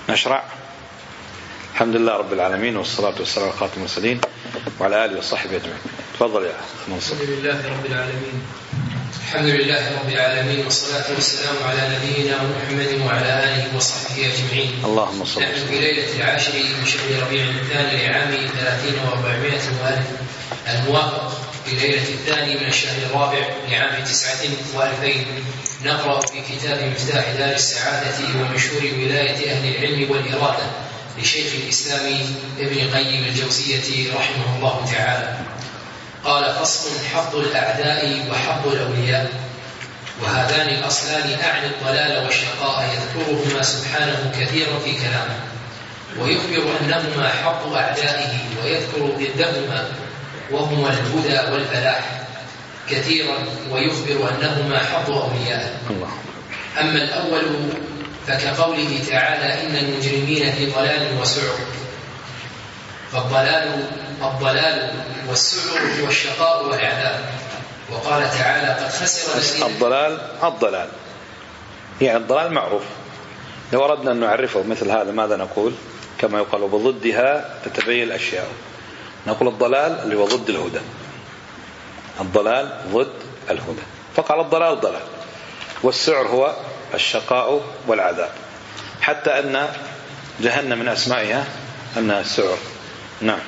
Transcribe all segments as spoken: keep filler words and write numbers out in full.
نشرع. الحمد لله رب العالمين، والصلاة والسلام على خاتم المرسلين وعلى آله وصحبه أجمعين. تفضل يا أخ منصور. الحمد لله رب العالمين الحمد لله رب العالمين والصلاة والسلام على نبينا محمد وعلى آله وصحبه أجمعين. اللهم صل. نحن في ليلة العاشر من شهر ربيع الثاني لعام ثلاثين وأربعمائة وألف، الموافق في ليلة الثاني من الشهر الرابع لعام تسعة وألفين، نقرأ في كتاب مفتاح دار السعادة ومشهور ولاية أهل العلم والإرادة لشيخ الإسلام ابن قيم الجوزية رحمه الله تعالى. قال: فصل: حظ الأعداء وحظ الأولياء. وهذان الأصلان أعني الضلال والشقاء يذكرهما سبحانه كثيرا في كلامه، ويخبر أنهما حظ أعدائه ويذكر ضدهما وهما الهدى والفلاح كثيرا، ويخبر أنهما حظ أوليائه. أما الأول فكقوله تعالى: إن المجرمين في ضلال وسعر. فالضلال الضلال والسعر هو الشقاء والعذاب. وقال تعالى: قد خسر الذين. الضلال الضلال يعني الضلال معروف، لو أردنا أن نعرفه مثل هذا ماذا نقول؟ كما يقال: وبضدها تتبين الأشياء. نقول الضلال اللي هو ضد الهدى، الضلال ضد الهدى، فقال الضلال ضلال، والسعر هو الشقاء والعذاب، حتى أن جهنم من أسمائها أنها السعر. نعم.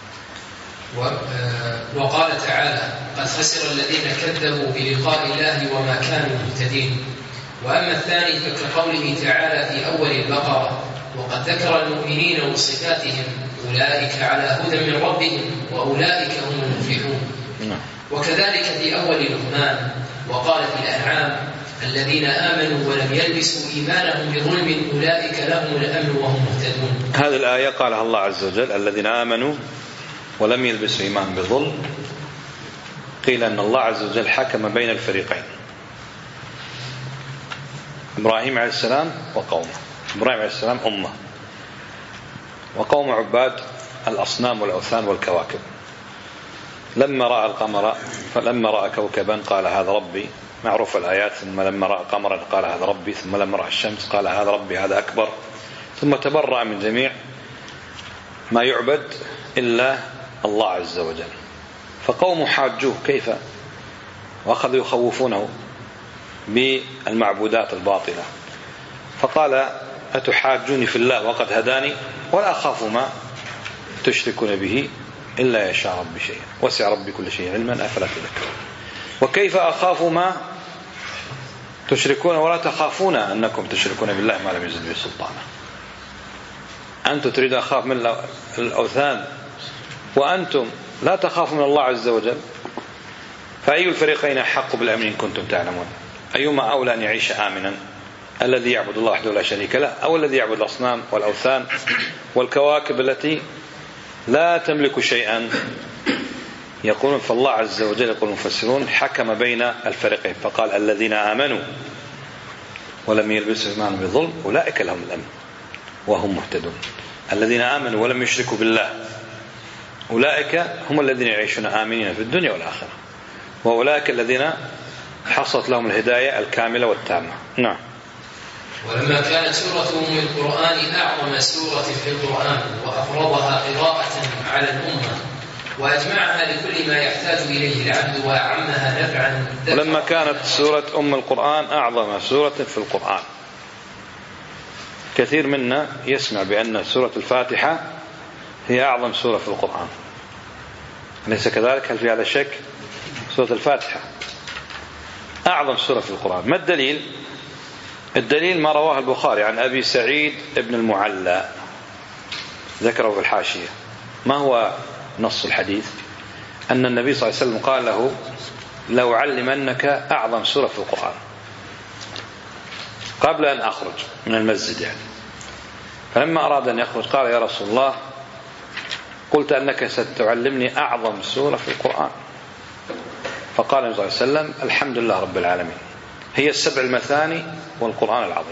وقال تعالى: قد خسر الذين كذبوا بلقاء الله وما كانوا مهتدين. وأما الثاني فكقوله تعالى في أول البقرة: وقد ذكر المؤمنين وصفاتهم أولئك على هدى من ربهم وأولئك هم المفلحون. وكذلك في أول لقمان: وقال في الأنعام: الذين آمنوا ولم يلبسوا إيمانهم بظلم أولئك لهم الأمن وهم مهتدون. هذه الآية قالها الله عز وجل: الذين آمنوا ولم يلبسوا إيمان بظلم. قيل أن الله عز وجل حكم بين الفريقين، إبراهيم عليه السلام وقومه. إبراهيم عليه السلام أمة، وقوم عباد الأصنام والأوثان والكواكب. لما رأى القمر فلما رأى كوكبا قال هذا ربي، معروف الآيات. ثم لما رأى قمرا قال هذا ربي، ثم لما رأى الشمس قال هذا ربي هذا أكبر، ثم تبرأ من جميع ما يعبد إلا الله عز وجل. فقوم حاجوه كيف، وأخذوا يخوفونه بالمعبودات الباطلة، فقال: أتحاجوني في الله وقد هداني ولا أخاف ما تشركون به إلا يشاء ربي شيئا وسع ربي كل شيء علما أفلا تذكرون. وكيف أخاف ما تشركون ولا تخافون أنكم تشركون بالله ما لم ينزل به سلطانا؟ أنتم تريدون أخاف من الأوثان وأنتم لا تخافوا من الله عز وجل، فأي الفريقين أحق بالأمن إن كنتم تعلمون؟ أيما أولى أن يعيش آمنا، الذي يعبد الله وحده لا شريك له، أو الذي يعبد الأصنام والأوثان والكواكب التي لا تملك شيئا؟ يقولون فالله عز وجل، يقول المفسرون، حكم بين الفريقين فقال: الذين آمنوا ولم يلبسوا إيمانهم بظلم أولئك لهم الأمن وهم مهتدون. الذين آمنوا ولم يشركوا بالله أولئك هم الذين يعيشون آمنين في الدنيا والآخرة، وأولئك الذين حصلت لهم الهداية الكاملة والتامة. نعم. ولما كانت سورة أم القرآن أعظم سورة في القرآن وأفرضها قراءة على الأمة وأجمعها لكل ما يحتاج إليه العبد وأعمها نفعا. ولما كانت سورة أم القرآن أعظم سورة في القرآن، كثير منا يسمع بأن سورة الفاتحة هي أعظم سورة في القرآن، أليس كذلك؟ هل في هذا شك؟ سورة الفاتحة أعظم سورة في القرآن. ما الدليل؟ الدليل ما رواه البخاري عن أبي سعيد ابن المعلى، ذكره في الحاشية. ما هو نص الحديث؟ أن النبي صلى الله عليه وسلم قال له: لو علمنك أعظم سورة في القرآن، قبل أن أخرج من المسجد يعني. فلما أراد أن يخرج قال: يا رسول الله، قلت أنك ستعلمني أعظم سورة في القرآن. فقال النبي صلى الله عليه وسلم: الحمد لله رب العالمين، هي السبع المثاني والقرآن العظيم.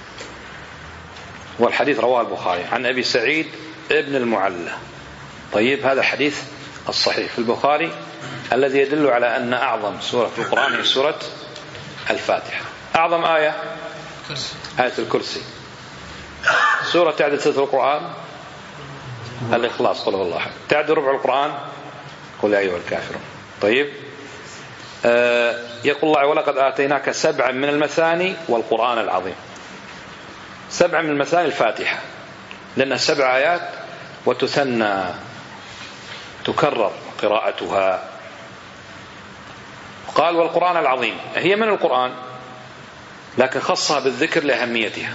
والحديث رواه البخاري عن أبي سعيد ابن المعلى. طيب، هذا الحديث الصحيح في البخاري الذي يدل على أن أعظم سورة في القرآن هي سورة الفاتحة. أعظم آية آية الكرسي. سورة تعدل ثلث القرآن؟ الإخلاص قل هو الله أحد. تعدل ربع القرآن؟ قل يا أيها الكافرون. طيب آه يقول الله ولقد آتيناك سبعا من المثاني والقرآن العظيم. سبعا من المثاني الفاتحة لأنها سبع آيات وتثنى تكرر قراءتها. قال والقرآن العظيم هي من القرآن لكن خصها بالذكر لأهميتها.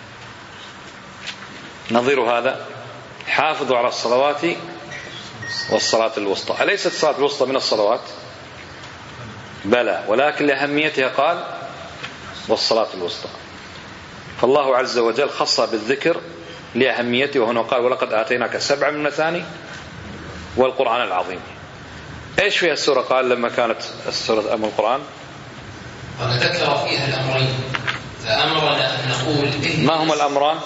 نظير هذا حافظوا على الصلوات والصلاة الوسطى. أليست الصلاة الوسطى من الصلوات؟ بلى، ولكن لأهميتها قال والصلاة الوسطى. فالله عز وجل خصها بالذكر لأهميته، وهنا قال ولقد آتيناك سبعا من المثاني والقرآن العظيم. إيش فيها السورة؟ قال لما كانت السورة أم القرآن قال ذكر فيها الأمرين فأمرنا أن نقول ما هم الأمران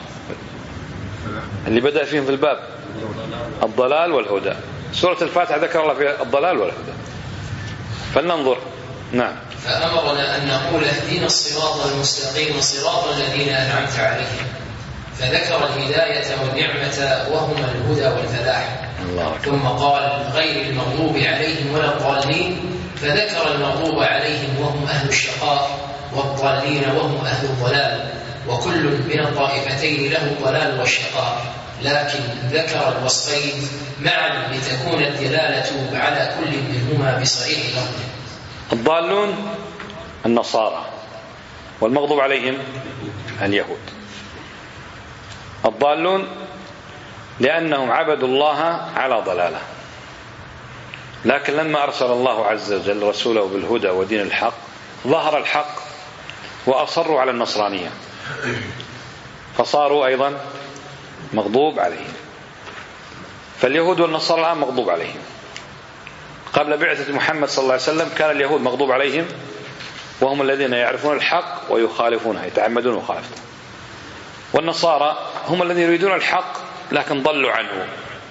اللي بدأ فيهم في الباب؟ الضلال والهدى. سورة الفاتحة ذكر الله فيها الضلال والهدى. فلننظر. نعم. فأمرنا أن نقول اهدنا الصراط المستقيم صراط الذين أنعمت عليهم، فذكر الهداية والنعمة وهما الهدى والفلاح. الله. ثم قال غير المغضوب عليهم ولا الضالين، فذكر المغضوب عليهم وهم أهل الشقاء والضالين وهم أهل الضلال، وكل من الطائفتين له الضلال والشقاء، لكن ذكر الوصفين معا لتكون الدلالة على كل منهما بصريح لفظه. الضالون النصارى والمغضوب عليهم اليهود. الضالون لأنهم عبدوا الله على ضلاله، لكن لما أرسل الله عز وجل رسوله بالهدى ودين الحق ظهر الحق وأصروا على النصرانية فصاروا أيضا مغضوب عليهم. فاليهود والنصارى الآن مغضوب عليهم. قبل بعثة محمد صلى الله عليه وسلم كان اليهود مغضوب عليهم وهم الذين يعرفون الحق ويخالفونه، يتعمدون مخالفته. والنصارى هم الذين يريدون الحق لكن ضلوا عنه.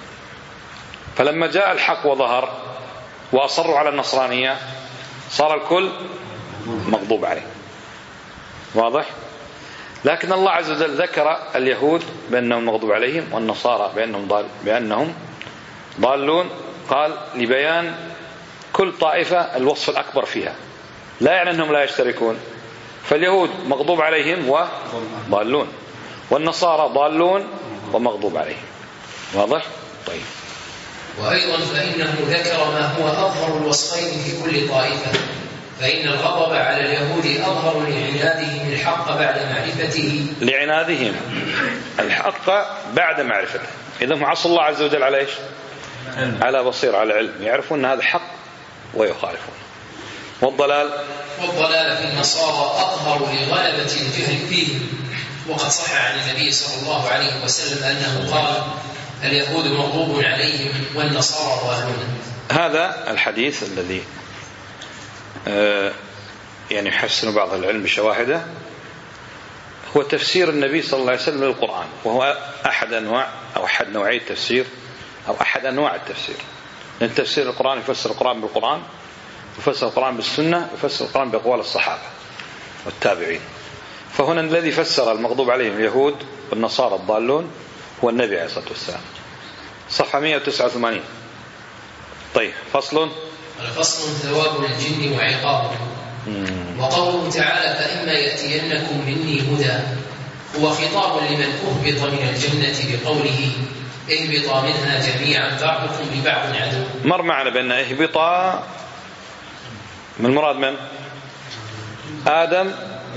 فلما جاء الحق وظهر وأصروا على النصرانية صار الكل مغضوب عليه. واضح؟ لكن الله عز وجل ذكر اليهود بأنهم مغضوب عليهم والنصارى بأنهم, ضال بأنهم ضالون، قال لبيان كل طائفة الوصف الأكبر فيها، لا يعني أنهم لا يشتركون. فاليهود مغضوب عليهم وضالون، والنصارى ضالون ومغضوب عليهم. واضح؟ طيب. وأيضا فإنه ذكر ما هو أظهر الوصفين في كل طائفة، فإن الغضب على اليهود أظهر لعنادهم الحق بعد معرفته لعنادهم الحق بعد معرفته. إذا هم عصوا الله عز وجل على إيش؟ على بصير، على علم، يعرفون أن هذا حق ويخالفون. والضلال والضلال في النصارى أظهر لغلبة الجهل فيهم، وقد صح عن النبي صلى الله عليه وسلم أنه قال اليهود مغضوب عليهم والنصارى ضالون. هذا الحديث الذي آه يعني يحسن بعض العلم بشواهده هو تفسير النبي صلى الله عليه وسلم للقرآن، وهو أحد أنواع أو أحد نوعي التفسير أو أحد أنواع التفسير. لأن تفسير القرآن يفسر القرآن بالقرآن، يفسر القرآن بالسنة، يفسر القرآن بأقوال الصحابة والتابعين. فهنا الذي فسر المغضوب عليهم اليهود والنصارى الضالون هو النبي عليه الصلاة والسلام. صفحة مئة وتسعة وثمانين. طيب فصل. الفصل ثواب الجن وعقابه. وقوله تعالى فإما يأتينكم مني هدى هو خطاب لمن أهبط من الجنة بقوله اهبطا منها جميعا بعضكم لبعض عدو. مر معنا بأن اهبطا من المراد من؟ آدم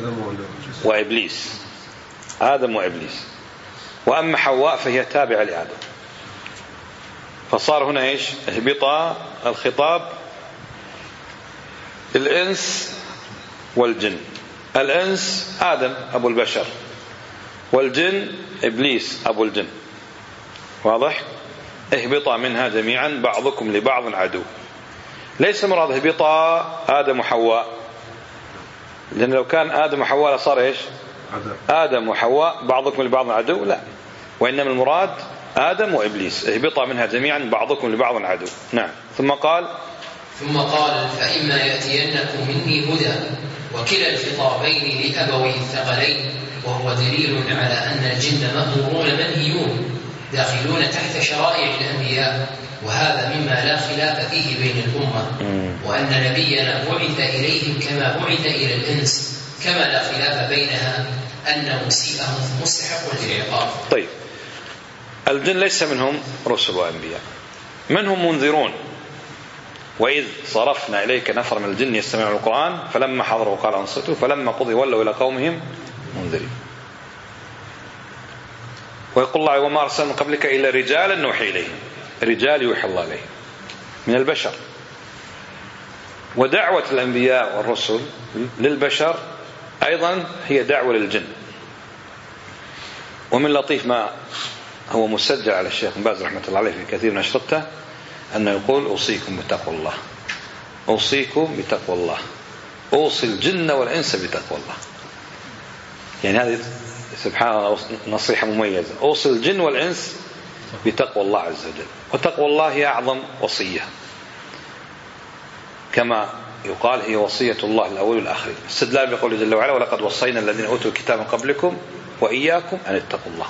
وإبليس. آدم وإبليس. وأما حواء فهي تابعة لآدم. فصار هنا إيش؟ اهبطا الخطاب الإنس والجن. الإنس آدم أبو البشر، والجن إبليس أبو الجن. واضح؟ اهبطا منها جميعا بعضكم لبعض عدو. ليس مراد اهبطا آدم وحواء، لأن لو كان آدم وحواء لصار إيش؟ آدم وحواء بعضكم لبعض عدو. لا، وإنما المراد آدم وإبليس. اهبطا منها جميعا بعضكم لبعض عدو. نعم. ثم قال ثم قال فإما يأتينكم مني هدى، وكلا الخطابين لأبوي الثقلين وهو دليل على أن الجن مأمورون منهيون داخلون تحت شرائع الأنبياء، وهذا مما لا خلاف فيه بين الأمة، وأن نبينا بعث إليهم كما بعث إلى الإنس، كما لا خلاف بينها أن مسيئهم مستحق للعقاب. طيب، الجن ليس منهم رسل وأنبياء، منهم منذرون. وإذ صرفنا إليك نفر من الجن يستمعون القرآن فلما حضروا قال أنصتوا فلما قضي ولوا إلى قومهم منذرين. ويقول الله وما أرسلنا من قبلك إلا رجالا نوحي إليهم، رجال يوحي الله إليهم من البشر. ودعوة الأنبياء والرسل للبشر أيضا هي دعوة للجن. ومن لطيف ما هو مسجل على الشيخ بن باز رحمة الله عليه في كثير من أشرطته أنه يقول أوصيكم بتقوى الله، أوصيكم بتقوى الله، أوصي الجن والإنس بتقوى الله. يعني هذه سبحان الله نصيحة مميزة، أوصي الجن والإنس بتقوى الله عز وجل. وتقوى الله هي أعظم وصية، كما يقال هي وصية الله الأول والآخرين. استدلال بقوله جل وعلا ولقد وصينا الذين أوتوا الكتاب من قبلكم وإياكم أن اتقوا الله.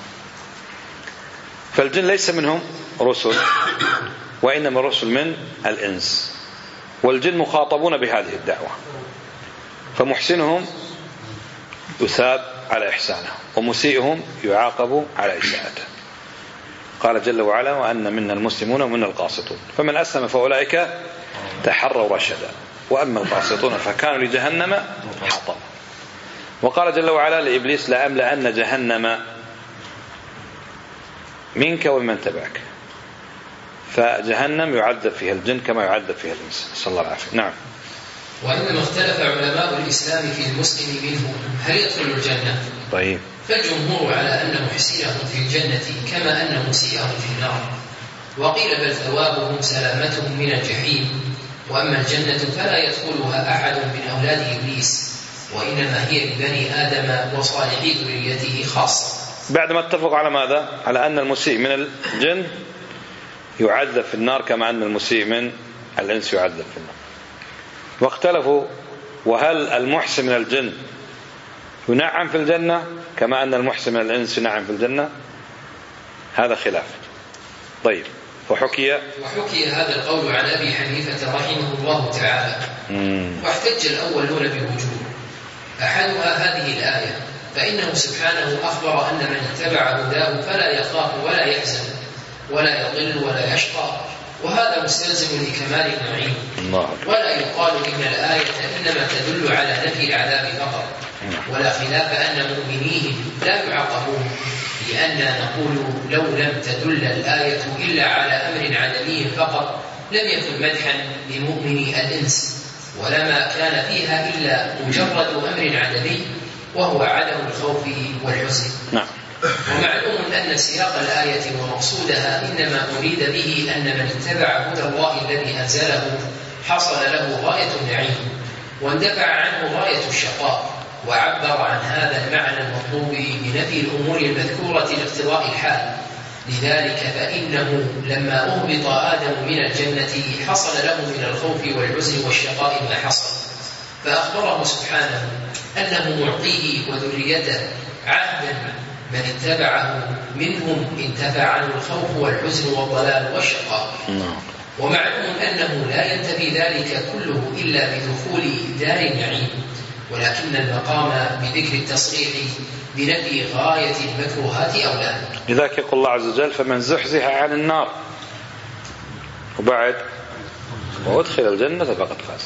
فالجن ليس منهم رسل، وإنما الرسل من الإنس. والجن مخاطبون بهذه الدعوة، فمحسنهم يثاب على إحسانه، ومسيئهم يعاقب على إساءته. قال جل وعلا وأن منا المسلمون ومنا القاسطون فمن أسلم فأولئك تحروا رشدا وأما القاسطون فكانوا لجهنم حطبا. وقال جل وعلا لإبليس لأملأن جهنم منك ومن تبعك. فجهنم يعذب فيها الجن كما يعذب فيها الإنس، صلى الله عليه وسلم. نعم. وإنما اختلف علماء الإسلام في المسلم منهم هل يدخل الجنة؟ طيب. فالجمهور على أن محسنهم في الجنة كما أن مسيئهم في النار، وقيل بل ثوابهم سلامتهم من الجحيم، وأما الجنة فلا يدخلها أحد من أولاد إبليس، وإنما هي لبني آدم وصالحي ذريته خاصة. بعدما اتفقوا على ماذا؟ على أن المسيء من الجن يعذب في النار كما أن المسيء من الإنس يعذب في النار. واختلفوا وهل المحسن من الجن ينعم في الجنة كما أن المحسن من الإنس ينعم في الجنة؟ هذا خلاف. طيب. وحكي وحكي هذا القول عن أبي حنيفة رحمه الله تعالى. مم. واحتج الأولون بوجوه. أحدها هذه الآية، فإنه سبحانه أخبر أن من اتبع هداه فلا يخاف ولا يحزن ولا يضل ولا يشقى، وهذا مستلزم لكمال النعيم. ولا يقال إن الآية إنما تدل على نفي العذاب فقط، ولا خلاف أن مؤمنيهم لا يعاقبون، لأننا نقول لو لم تدل الآية إلا على أمر عدمي فقط لم يكن مدحا لمؤمني الإنس، ولما كان فيها إلا مجرد أمر عدمي وهو عدم الخوف والحزن. نعم. ومعلوم أن سياق الآية ومقصودها إنما أريد به أن من اتبع هدى الله الذي أنزله حصل له غاية النعيم واندفع عنه غاية الشقاء، وعبر عن هذا المعنى المطلوب بنفي الأمور المذكورة لاقتضاء الحال. لذلك فإنه لما أهبط آدم من الجنة حصل له من الخوف والحزن والشقاء ما حصل، فأخبره سبحانه أنه معطيه وذريته عهدا من اتبعه منهم انتفع عنه الخوف والحزن والضلال والشقاء. ومعلوم أنه لا ينتفي ذلك كله إلا بدخول دار النعيم، ولكن المقام بذكر التصريح بنفي غاية المكروهات أولى. لذلك يقول الله عز وجل فمن زحزح عن النار وبعد وادخل الجنة فقد فاز.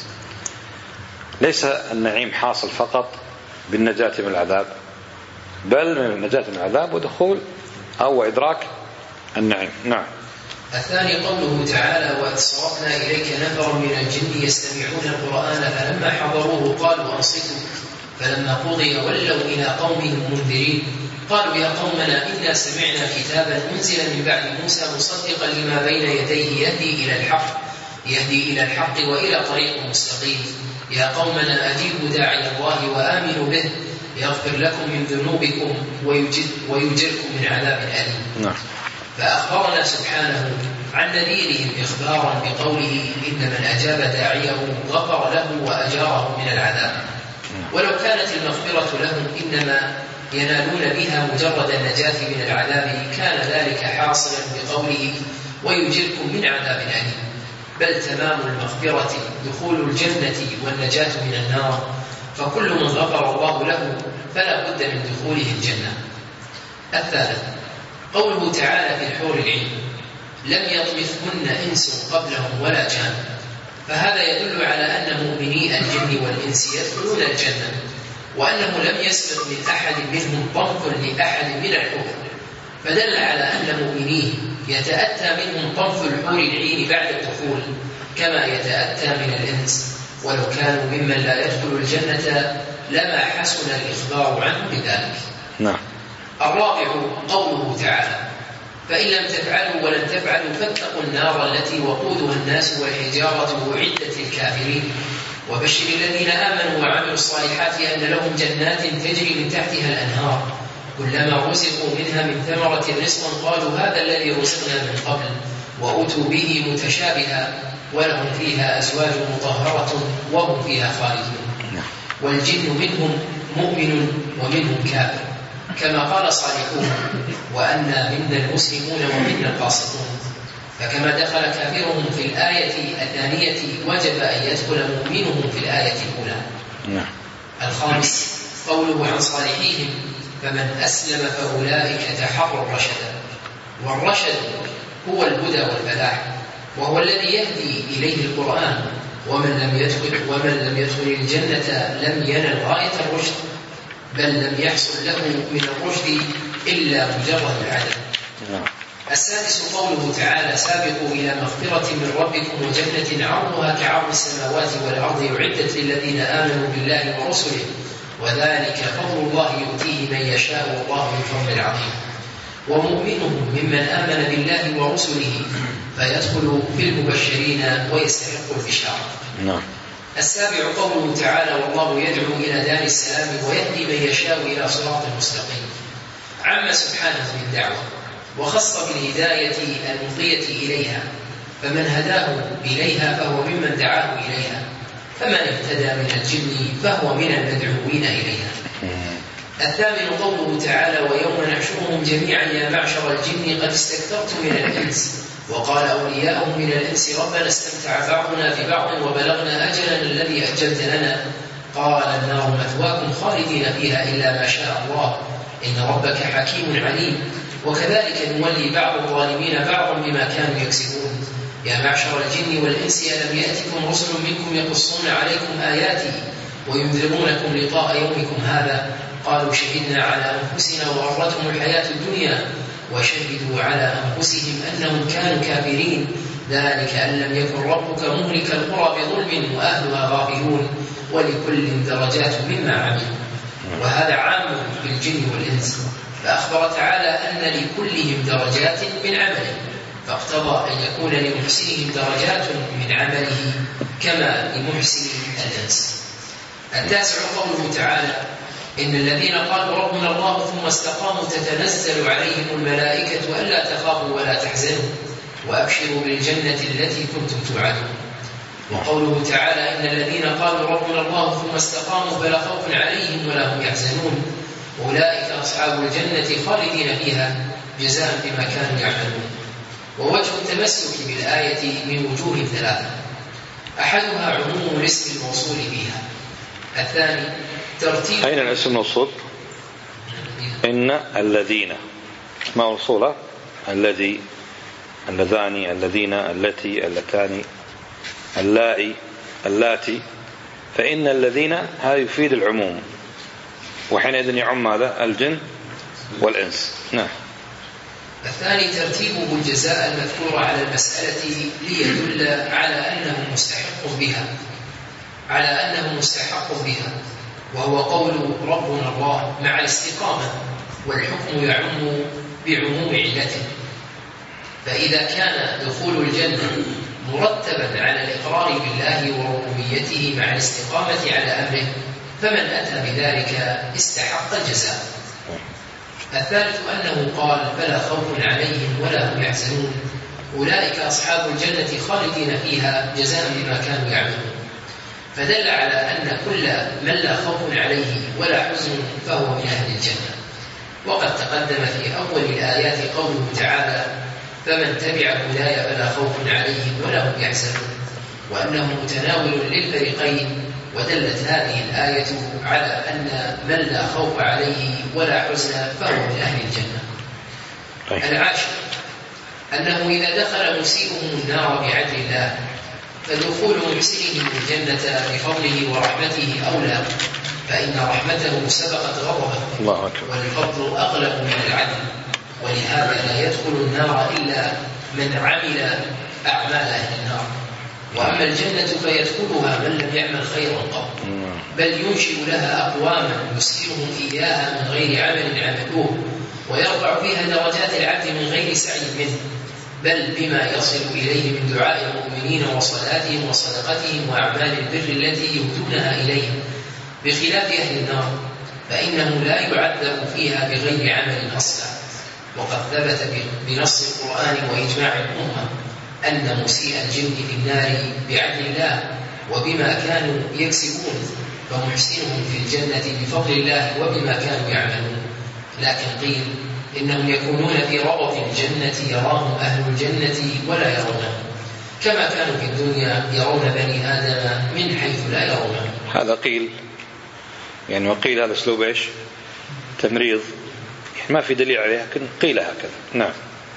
ليس النعيم حاصل فقط بالنجاة من العذاب، بل من النجاة من العذاب ودخول أو إدراك النعيم. نعم. الثاني قوله تعالى وإذ صرفنا إليك نفر من الجن يستمعون القرآن فلما حضروه قالوا أنصتوا فلما قضي ولوا إلى قومهم منذرين قالوا يا قومنا إنا سمعنا كتابا أنزل من بعد موسى مصدقا لما بين يديه يهدي إلى الحق يهدي إلى الحق وإلى طريق مستقيم يا قومنا أجيبوا داعي الله وآمنوا به يغفر لكم من ذنوبكم ويجركم من عذاب أليم. نعم. فأخبرنا سبحانه عن نذيرهم إخبارا بقوله إن من أجاب داعيه غفر له وأجاره من العذاب. ولو كانت المغفرة لهم إنما ينالون بها مجرد النجاة من العذاب كان ذلك حاصلا بقوله ويجركم من عذاب أليم، بل تمام المغفرة دخول الجنة والنجاة من النار، فكل من غفر الله له فلا بد من دخوله الجنة. الثالث قوله تعالى في الحور العين لم يطمثهن إنس قبلهم ولا جان، فهذا يدل على أن مؤمني الجن والإنس يدخلون الجنة، وأنه لم يسبق من أحد منهم طمث لأحد من الحور، فدل على أن مؤمنيه يتأتى منهم طمث الحور العين بعد الدخول كما يتأتى من الإنس، ولو كانوا ممن لا يدخل الجنة لما حسن الإخبار عنه بذلك. نعم. الرابع قوله تعالى فإن لم تفعلوا ولن تفعلوا فاتقوا النار التي وقودها الناس والحجارة أعدت للكافرين، وبشر الذين آمنوا وعملوا الصالحات أن لهم جنات تجري من تحتها الأنهار كلما رزقوا منها من ثمرة رزقا قالوا هذا الذي رزقنا من قبل وأتوا به متشابها ولهم فيها أزواج مطهرة وهم فيها خالدون. والجن منهم مؤمن ومنهم كافر، كما قال صالحون وأنا منا المسلمون ومنا القاسطون، فكما دخل كافرهم في الآية الثانية وجب أن يدخل مؤمنهم في الآية الأولى. الخامس قوله عن صالحيهم فمن أسلم فأولئك تحروا رشدا، والرشد هو الهدى والفلاح، وهو الذي يهدي إليه القرآن، ومن لم يدخل ومن لم يدخل الجنة لم ينل غاية الرشد، بل لم يحصل له من الرشد إلا مجرد العدم. السادس قوله تعالى سابقوا إلى مغفرة من ربكم وجنة عرضها كعرض السماوات والأرض أعدت للذين آمنوا بالله ورسله وذلك فضل الله يؤتيه من يشاء والله ذو الفضل العظيم. ومؤمنهم ممن آمن بالله ورسله فيدخل في المبشرين ويستحق البشارة. نعم. السابع قوله تعالى والله يدعو إلى دار السلام ويهدي من يشاء إلى صراط مستقيم، عم سبحانه بالدعوة وخص بالهداية المفضية إليها، فمن هداه إليها فهو ممن دعاه إليها، فمن اهتدى من الجن فهو من المدعوين إليها. الثامن قوله تعالى ويوم نحشرهم جميعا يا معشر الجن قد استكثرتم من الإنس وقال أولياؤهم من الإنس ربنا استمتع بعضنا ببعض وبلغنا أجلنا الذي أجلت لنا قال النار مثواكم خالدين فيها إلا ما شاء الله إن ربك حكيم عليم. وكذلك نولي بعض الظالمين بعضا بما كانوا يكسبون. يا معشر الجن والإنس ألم يأتكم رسل منكم يقصون عليكم آياتي وينذرونكم لقاء يومكم هذا قالوا شهدنا على أنفسنا وغرتهم الحياة الدنيا وشهدوا على أنفسهم أنهم كانوا كافرين ذلك أن لم يكن ربك مهلك القرى بظلم وأهلها غافلون ولكل درجات مما عملوا. وهذا عام بالجن والإنس، فأخبر تعالى أن لكلهم درجات من عمله، فاقتضى أن يكون لمحسنهم درجات من عمله كما لمحسن الإنس. التاسع قوله تعالى إن الذين قالوا ربنا الله ثم استقاموا تتنزل عليهم الملائكة ألا تخافوا ولا تحزنوا وأبشروا بالجنة التي كنتم توعدون. وقوله تعالى إن الذين قالوا ربنا الله ثم استقاموا فلا خوف عليهم ولا هم يحزنون أولئك أصحاب الجنة خالدين فيها جزاء بما كانوا يعملون. ووجه التمسك بالآية من وجوه ثلاثة، أحدها عموم الاسم الموصول بها، الثاني ترتيب. أين الاسم الموصول؟ إن الذين موصولة الذي اللذان الذين التي اللتان اللائي اللاتي، فإن الذين هذا يفيد العموم وحينئذ يعم ماذا؟ الجن والإنس. نعم. الثاني ترتيبه الجزاء المذكور على المسألة ليدل على أنه مستحق بها على أنه مستحق بها وهو قول ربنا الله مع الاستقامة، والحكم يعم بعموم علته. فإذا كان دخول الجنة مرتبا على الإقرار بالله وربوبيته مع الاستقامة على أمره فمن أتى بذلك استحق الجزاء. الثالث أنه قال فلا خوف عليهم ولا هم يحزنون أولئك أصحاب الجنة خالدين فيها جزاء بما كانوا يعملون، فدل على أن كل من لا خوف عليه ولا حزن فهو من أهل الجنة. وقد تقدم في أول الآيات قوله تعالى: فمن تبع هداي فلا خوف عليهم ولا هم يحزنون، وأنه متناول للفريقين. ودلت هذه الآية على أن من لا خوف عليه ولا حزن فهو من أهل الجنة. العاشر أنه إذا دخل مسيئهم النار بعدل الله فدخول محسنهم الجنة بفضله ورحمته أولى، فإن رحمته سبقت غضبه، والفضل أغلب من العدل، ولهذا لا يدخل النار إلا من عمل أعمال أهل النار. وأما الجنة فيدخلها من لم يعمل خيرا قط، بل ينشئ لها أقواما يسكنهم إياها من غير عمل عملوه، ويرفع فيها درجات العبد من غير سعي منه، بل بما يصل إليه من دعاء المؤمنين وصلاتهم وصدقتهم وأعمال البر التي يهدونها إليهم، بخلاف أهل النار فإنه لا يعذب فيها بغير عمل أصلا. وقد ثبت بنص القرآن وإجماع الأمة أن مسيء الجن في النار بعدل الله وبما كانوا يكسبون، فمحسنهم في الجنة بفضل الله وبما كانوا يعملون. لكن قيل إنهم يكونون في ربط الجنة يراهم أهل الجنة ولا يرونهم، كما كانوا في الدنيا يرون بني آدم من حيث لا يرونهم. هذا قيل، يعني وقيل هذا أسلوب إيش؟ تمريض، ما في دليل عليه لكن قيل هكذا. نعم.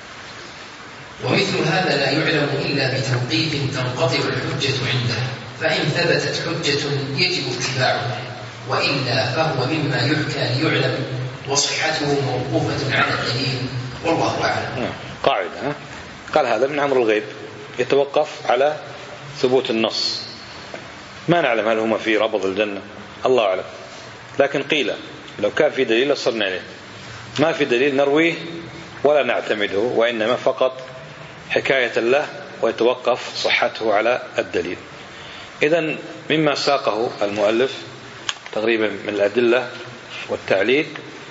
ومثل هذا لا يعلم إلا بتوقيف تنقطع الحجة عنده، فإن ثبتت حجة يجب اتباعها، وإلا فهو مما يحكى ليعلم، وصحته موقوفة على الدليل، والله أعلم. قاعدة ها؟ قال هذا من أمر الغيب يتوقف على ثبوت النص، ما نعلم هل هما في ربض الجنة، الله أعلم، لكن قيل لو كان في دليل صرنا إليه، ما في دليل نرويه ولا نعتمده، وإنما فقط حكاية له ويتوقف صحته على الدليل. إذن مما ساقه المؤلف تقريبا من الأدلة والتعليل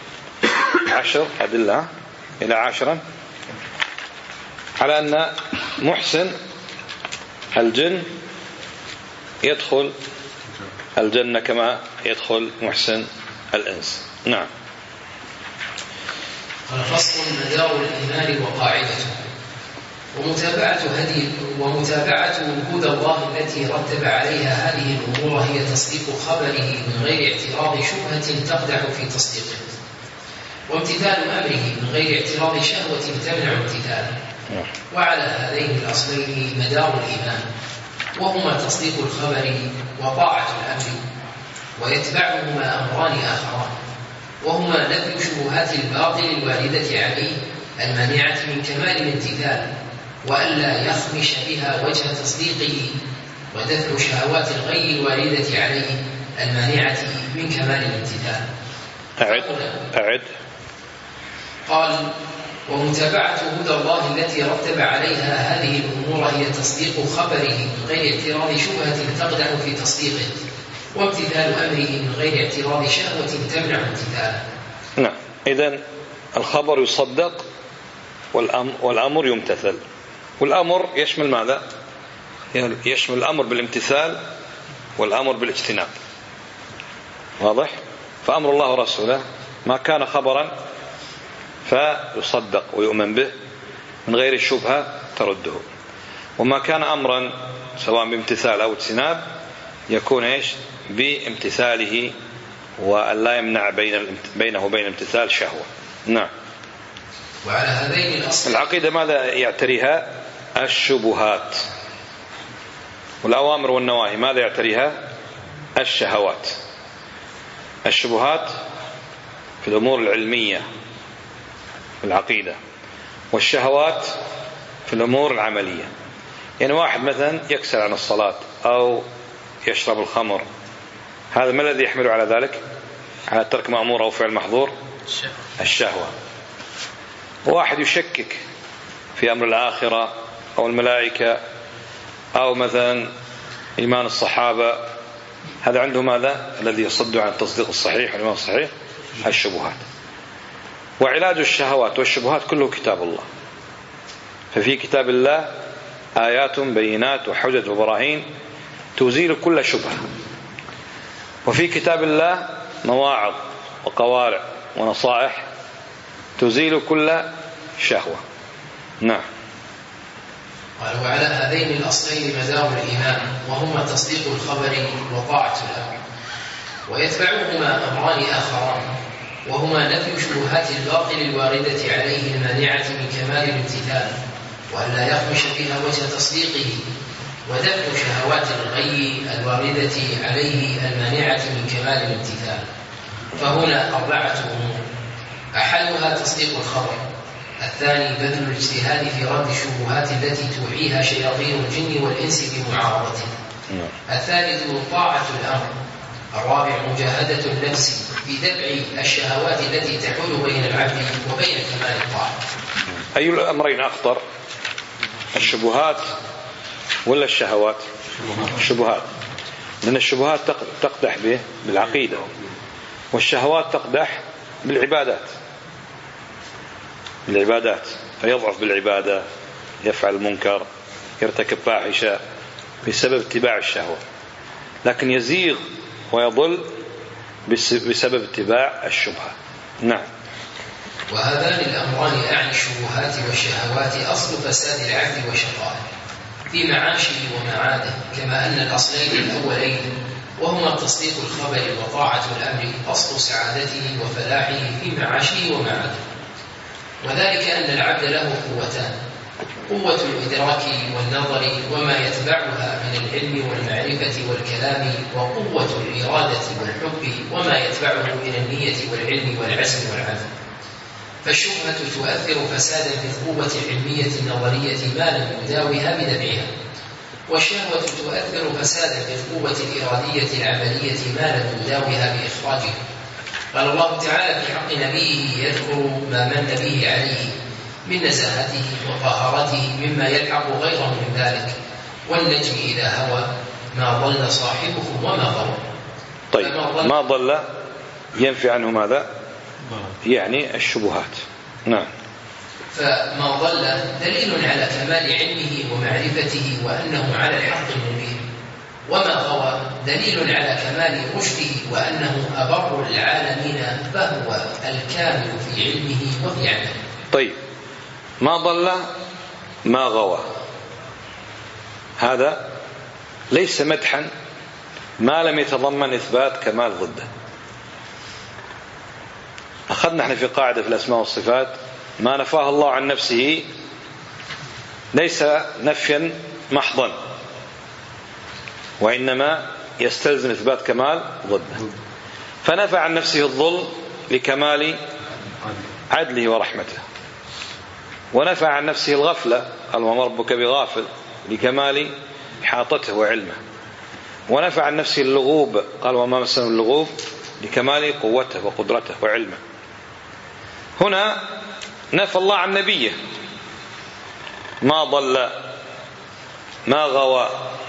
عشر أدلة إلى عشرة على أن محسن الجن يدخل الجنة كما يدخل محسن الإنس. نعم. فصل مدار الإيمان وقاعدته، ومتابعة هدي ومتابعة هدى الله التي رتب عليها هذه الأمور هي تصديق خبره من غير اعتراض شبهة تقدح في تصديقه، وامتثال أمره من غير اعتراض شهوة تمنع امتثاله. وعلى هذين الأصلين مدار الإيمان، وهما تصديق الخبر وطاعة الأمر، ويتبعهما أمران آخران، وهما نفي شبهات الباطل الواردة عليه المانعة من كمال الامتثال، وألا يخمش بها وجه تصديقه، ودفع شهوات الغي الواردة عليه المانعة من كمال الامتثال. أعد أعد قال: ومتابعة هدى الله التي رتب عليها هذه الأمور هي تصديق خبره من غير اعتراض شبهة تقدح في تصديقه، وامتثال أمره من غير اعتراض شهوة تمنع امتثاله. نعم. إذن الخبر يصدق والأمر يمتثل، والأمر يشمل ماذا؟ يشمل الأمر بالامتثال والأمر بالاجتناب، واضح؟ فأمر الله ورسوله ما كان خبرا فيصدق ويؤمن به من غير الشبهة ترده، وما كان أمرا سواء بامتثال أو اجتناب يكون إيش؟ بامتثاله، وأن لا يمنع بينه وبين امتثال شهوة. نعم. وعلى هذين الأصل العقيدة ماذا يعتريها؟ الشبهات. والأوامر والنواهي ماذا يعتريها؟ الشهوات. الشبهات في الأمور العلمية في العقيدة، والشهوات في الأمور العملية. يعني واحد مثلا يكسل عن الصلاة أو يشرب الخمر، هذا ما الذي يحمله على ذلك؟ على ترك مأمور أو فعل محظور؟ الشهوة. واحد يشكك في أمر الآخرة أو الملائكة أو مثلا إيمان الصحابة، هذا عنده ماذا؟ الذي يصد عن التصديق الصحيح والإيمان الصحيح؟ الشبهات. وعلاج الشهوات والشبهات كله كتاب الله، ففي كتاب الله آيات بينات وحجج وبراهين تزيل كل شبهة، وفي كتاب الله مواعظ وقوارع ونصائح تزيل كل شهوة. نعم. قال وعلى هذين الأصلين مدار الإيمان، وهما تصديق الخبر وطاعة الأمر، ويتبعهما أمران آخران، وهما نفي شبهات الباطل الواردة عليه المانعة من كمال الامتثال، وأن لا يخمش بها وجه تصديقه، ودفع شهوات الغي الواردة عليه المانعة من كمال الامتثال. فهنا أربعة أمور: أحدها تصديق الخبر، الثاني بذل الاجتهاد في رد الشبهات التي توحيها شياطين الجن والإنس بمعارضته، الثالث طاعة الأمر، الرابع مجاهدة النفس في دفع الشهوات التي تحول بين العبد وبين كمال الطاعة. أي الأمرين أخطر، الشبهات ولا الشهوات؟ الشبهات، لأن الشبهات تقدح به بالعقيدة، والشهوات تقدح بالعبادات بالعبادات فيضعف بالعبادة، يفعل المنكر، يرتكب فاحشة بسبب اتباع الشهوة، لكن يزيغ ويضل بسبب اتباع الشبهة. نعم. وهذان الأمران أعني الشبهات والشهوات أصل فساد العبد وشقائه في معاشه ومعاده، كما أن الأصلين الأولين وهما تصديق الخبر وطاعة الأمر أصل سعادته وفلاحه في معاشه ومعاده. وذلك أن العبد له قوتان: قوة الإدراك والنظر وما يتبعها من العلم والمعرفة والكلام، وقوة الإرادة والحب وما يتبعه من النية والعلم والعزم والعزم. فالشبهة تؤثر فسادا في القوة العلمية النظرية ما لم يداوها بدفعها، والشهوة تؤثر فسادا في القوة الإرادية العملية ما لم يداوها بإخراجها. قال الله تعالى في حق نبيه يذكر ما من به عليه من نزاهته وطهارته مما يلحق غيره من ذلك: والنجم إذا هوى ما ضل صاحبكم وما غوى. طيب، ما ضل ينفي عنه ماذا؟ يعني الشبهات. نعم. فما ضل دليل على كمال علمه ومعرفته وأنه على الحق المبين، وما غوى دليل على كمال رشده وأنه أبر العالمين، فهو الكامل في علمه وفي عمله. طيب، ما ضل ما غوى، هذا ليس مدحا ما لم يتضمن إثبات كمال ضده. أخذنا احنا في قاعدة في الأسماء والصفات: ما نفاه الله عن نفسه ليس نفيا محضا، وإنما يستلزم إثبات كمال ضده. فنفى عن نفسه الظلم لكمال عدله ورحمته، ونفى عن نفسه الغفلة قال وما ربك بغافل لكمال إحاطته وعلمه، ونفى عن نفسه اللغوب قال وما مسه اللغوب لكمال قوته وقدرته وعلمه. هنا نفى الله عن نبيه ما ضل ما غوى،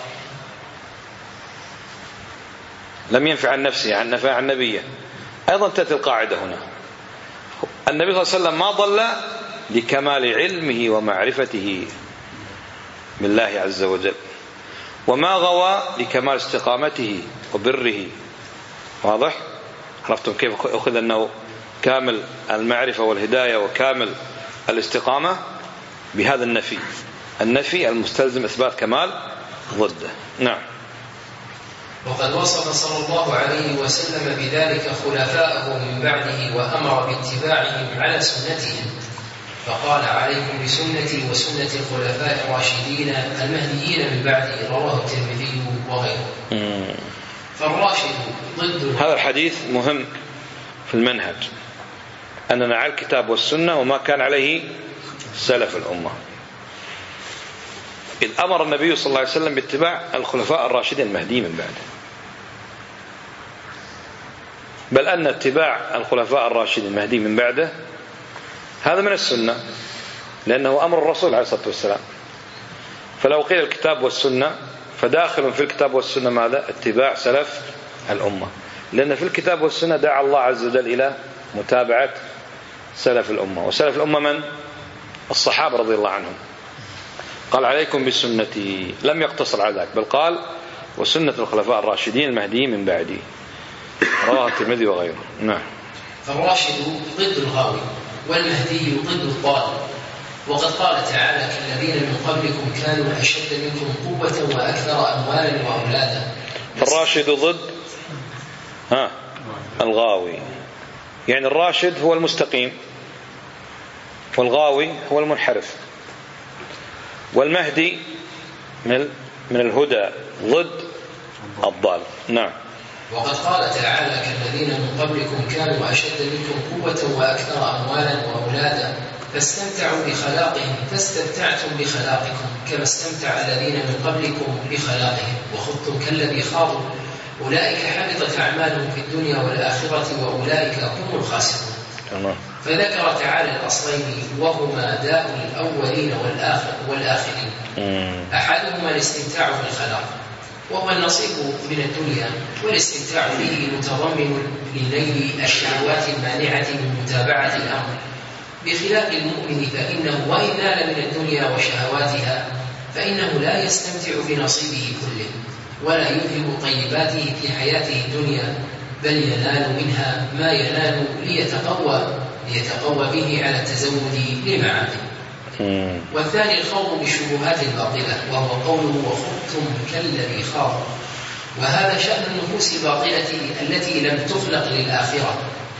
لم ينفع عن نفسه، عن نفى عن نبيه. أيضا تأتي القاعدة هنا: النبي صلى الله عليه وسلم ما ضل لكمال علمه ومعرفته بالله عز وجل، وما غوى لكمال استقامته وبره. واضح؟ عرفتم كيف أخذ أنه كامل المعرفة والهداية وكامل الاستقامة بهذا النفي، النفي المستلزم إثبات كمال ضده. نعم. وقد وصف صلى الله عليه وسلم بذلك خلفاءه من بعده وأمر باتباعهم على سنتهم، فقال عليكم بسنتي وسنة الخلفاء الراشدين المهديين من بعدي، رواه الترمذي وغيره. مم. فالراشد ضد هذا الحديث مهم في المنهج، أننا على الكتاب والسنة وما كان عليه سلف الأمة. إذ أمر النبي صلى الله عليه وسلم باتباع الخلفاء الراشدين المهديين من بعده، بل أن اتباع الخلفاء الراشدين المهديين من بعده هذا من السنة، لأنه أمر الرسول عليه الصلاة والسلام. فلو قيل الكتاب والسنة فداخل في الكتاب والسنة ماذا؟ اتباع سلف الأمة، لأن في الكتاب والسنة دعا الله عز وجل إلى متابعة سلف الأمة. وسلف الأمة من؟ الصحابة رضي الله عنهم. قال عليكم بسنتي، لم يقتصر على ذلك، بل قال وسنة الخلفاء الراشدين المهديين من بعدي، رواه الترمذي وغيره. نعم. فالراشد ضد الغاوي، والمهدي ضد الضال. وقد قال تعالى: كالذين من قبلكم كانوا أشد منكم قوة وأكثر أموالا وأولادا. الراشد ضد ها الغاوي، يعني الراشد هو المستقيم والغاوي هو المنحرف، والمهدي من من الهدى ضد الضال. نعم. وقد قال تعالى: كالذين من قبلكم كانوا أشد منكم قوة وأكثر أموالا وأولادا فاستمتعوا بخلاقهم فاستمتعتم بخلاقكم كما استمتع الذين من قبلكم بخلاقهم وخضتم كالذي خاضوا أولئك حبطت أعمالهم في الدنيا والآخرة وأولئك هم الخاسرون. فذكر تعالى الأصلين وهما داء الأولين والآخر والآخرين. أحدهما الاستمتاع بالخلاق وهو النصيب من الدنيا، والاستمتاع به متضمن لنيل الشهوات المانعة من متابعة الأمر، بخلاف المؤمن فإنه وإن نال من الدنيا وشهواتها فإنه لا يستمتع بنصيبه كله ولا يذهب طيباته في حياته الدنيا، بل ينال منها ما ينال ليتقوى ليتقوى به على التزود لمعاده. والثاني الخوض بالشبهات الباطلة وهو قوله: وخضتم كالذي خاض. وهذا شأن النفوس الباطلة التي لم تخلق للآخرة،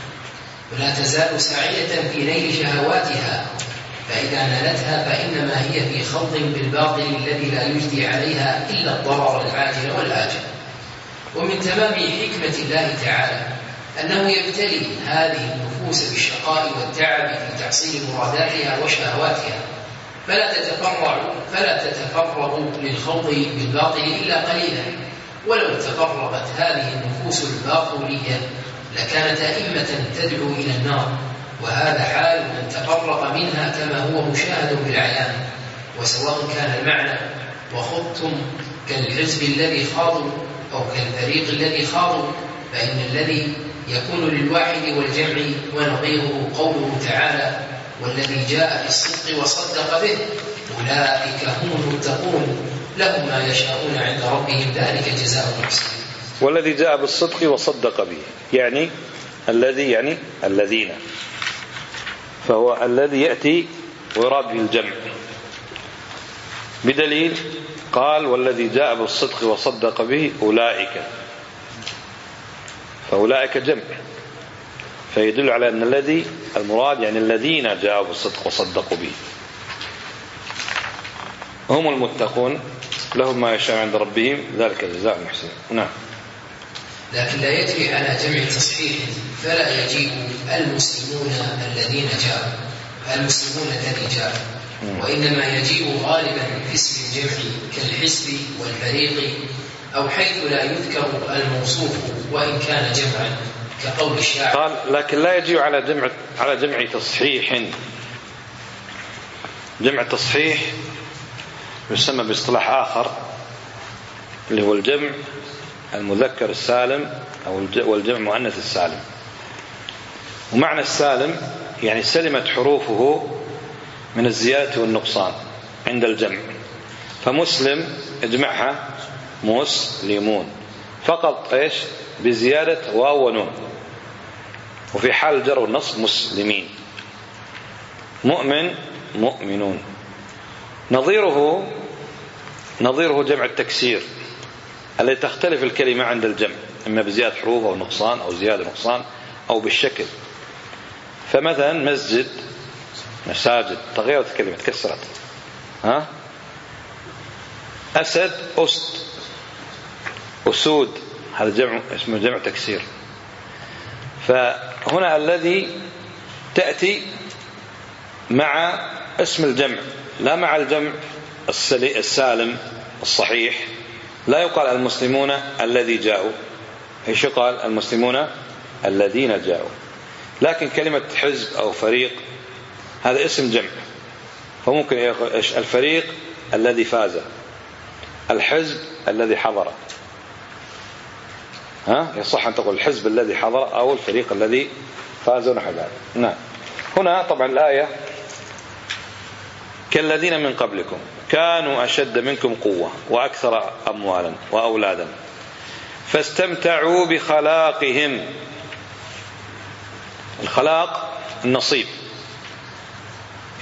ولا تزال ساعية في نيل شهواتها، فإذا نالتها فإنما هي في خوض بالباطل الذي لا يجدي عليها إلا الضرر العاجل والآجل. ومن تمام حكمة الله تعالى أنه يبتلي هذه النفوس بالشقاء والتعب في تحصيل مراداتها وشهواتها، فلا تتفرع فلا تتفرغ للخوض بالباطل إلا قليلا. ولو تفرغت هذه النفوس الباطلية لكانت أئمة تدعو إلى النار، وهذا حال من تفرق منها كما هو مشاهد بالعيان. وسواء كان المعنى وخضتم كالحزب الذي خاضوا أو كالفريق الذي خاضوا، فإن الذي يكون للواحد والجمع ونظيره قوله تعالى: والذي جاء بالصدق وصدق به أولئك هم المتقون لهم ما يشاءون عند ربهم ذلك جزاء المحسنين. والذي جاء بالصدق وصدق به يعني الذي يعني الذين، فهو الذي يأتي ويراد به الجمع بدليل قال: والذي جاء بالصدق وصدق به أولئك، فأولئك جمع، فيدل على أن الذي المراد يعني الذين جاءوا بالصدق وصدقوا به هم المتقون لهم ما يشاء عند ربهم ذلك جزاء المحسنين. نعم. لكن لا يجري على جمع تصحيح، فلا يجيء المسلمون الذين جاءوا المسلمون الذي جاء، وإنما يجيء غالبا في اسم الجمع كالحزب والفريق، أو حيث لا يذكر الموصوف وإن كان جمعا كقول الشاعر. قال: لكن لا يجيء على جمع على جمع تصحيح. جمع تصحيح يسمى باصطلاح آخر اللي هو الجمع المذكر السالم أو والجمع مؤنث السالم. ومعنى السالم يعني سلمت حروفه من الزيادة والنقصان عند الجمع. فمسلم اجمعها مسلمون فقط ايش بزيادة واو ونون، وفي حال الجر والنصب مسلمين. مؤمن مؤمنون. نظيره نظيره جمع التكسير التي تختلف الكلمة عند الجمع، إما بزيادة حروف أو نقصان أو زيادة نقصان أو بالشكل. فمثلا مسجد مساجد تغيرت الكلمة تكسرت. ها أسد أسد أسود، هذا جمع اسمه جمع تكسير. فهنا الذي تأتي مع اسم الجمع لا مع الجمع السالم الصحيح. لا يقال المسلمون الذي جاءوا، ايش يقال؟ المسلمون الذين جاءوا. لكن كلمة حزب أو فريق هذا اسم جمع، فممكن يقول ايش؟ الفريق الذي فاز، الحزب الذي حضر. ها يصح أن تقول الحزب الذي حضر أو الفريق الذي فاز ونحو ذلك. نعم. هنا طبعا الآية كالذين من قبلكم كانوا أشد منكم قوة وأكثر أموالا وأولادا فاستمتعوا بخلاقهم. الخلاق النصيب،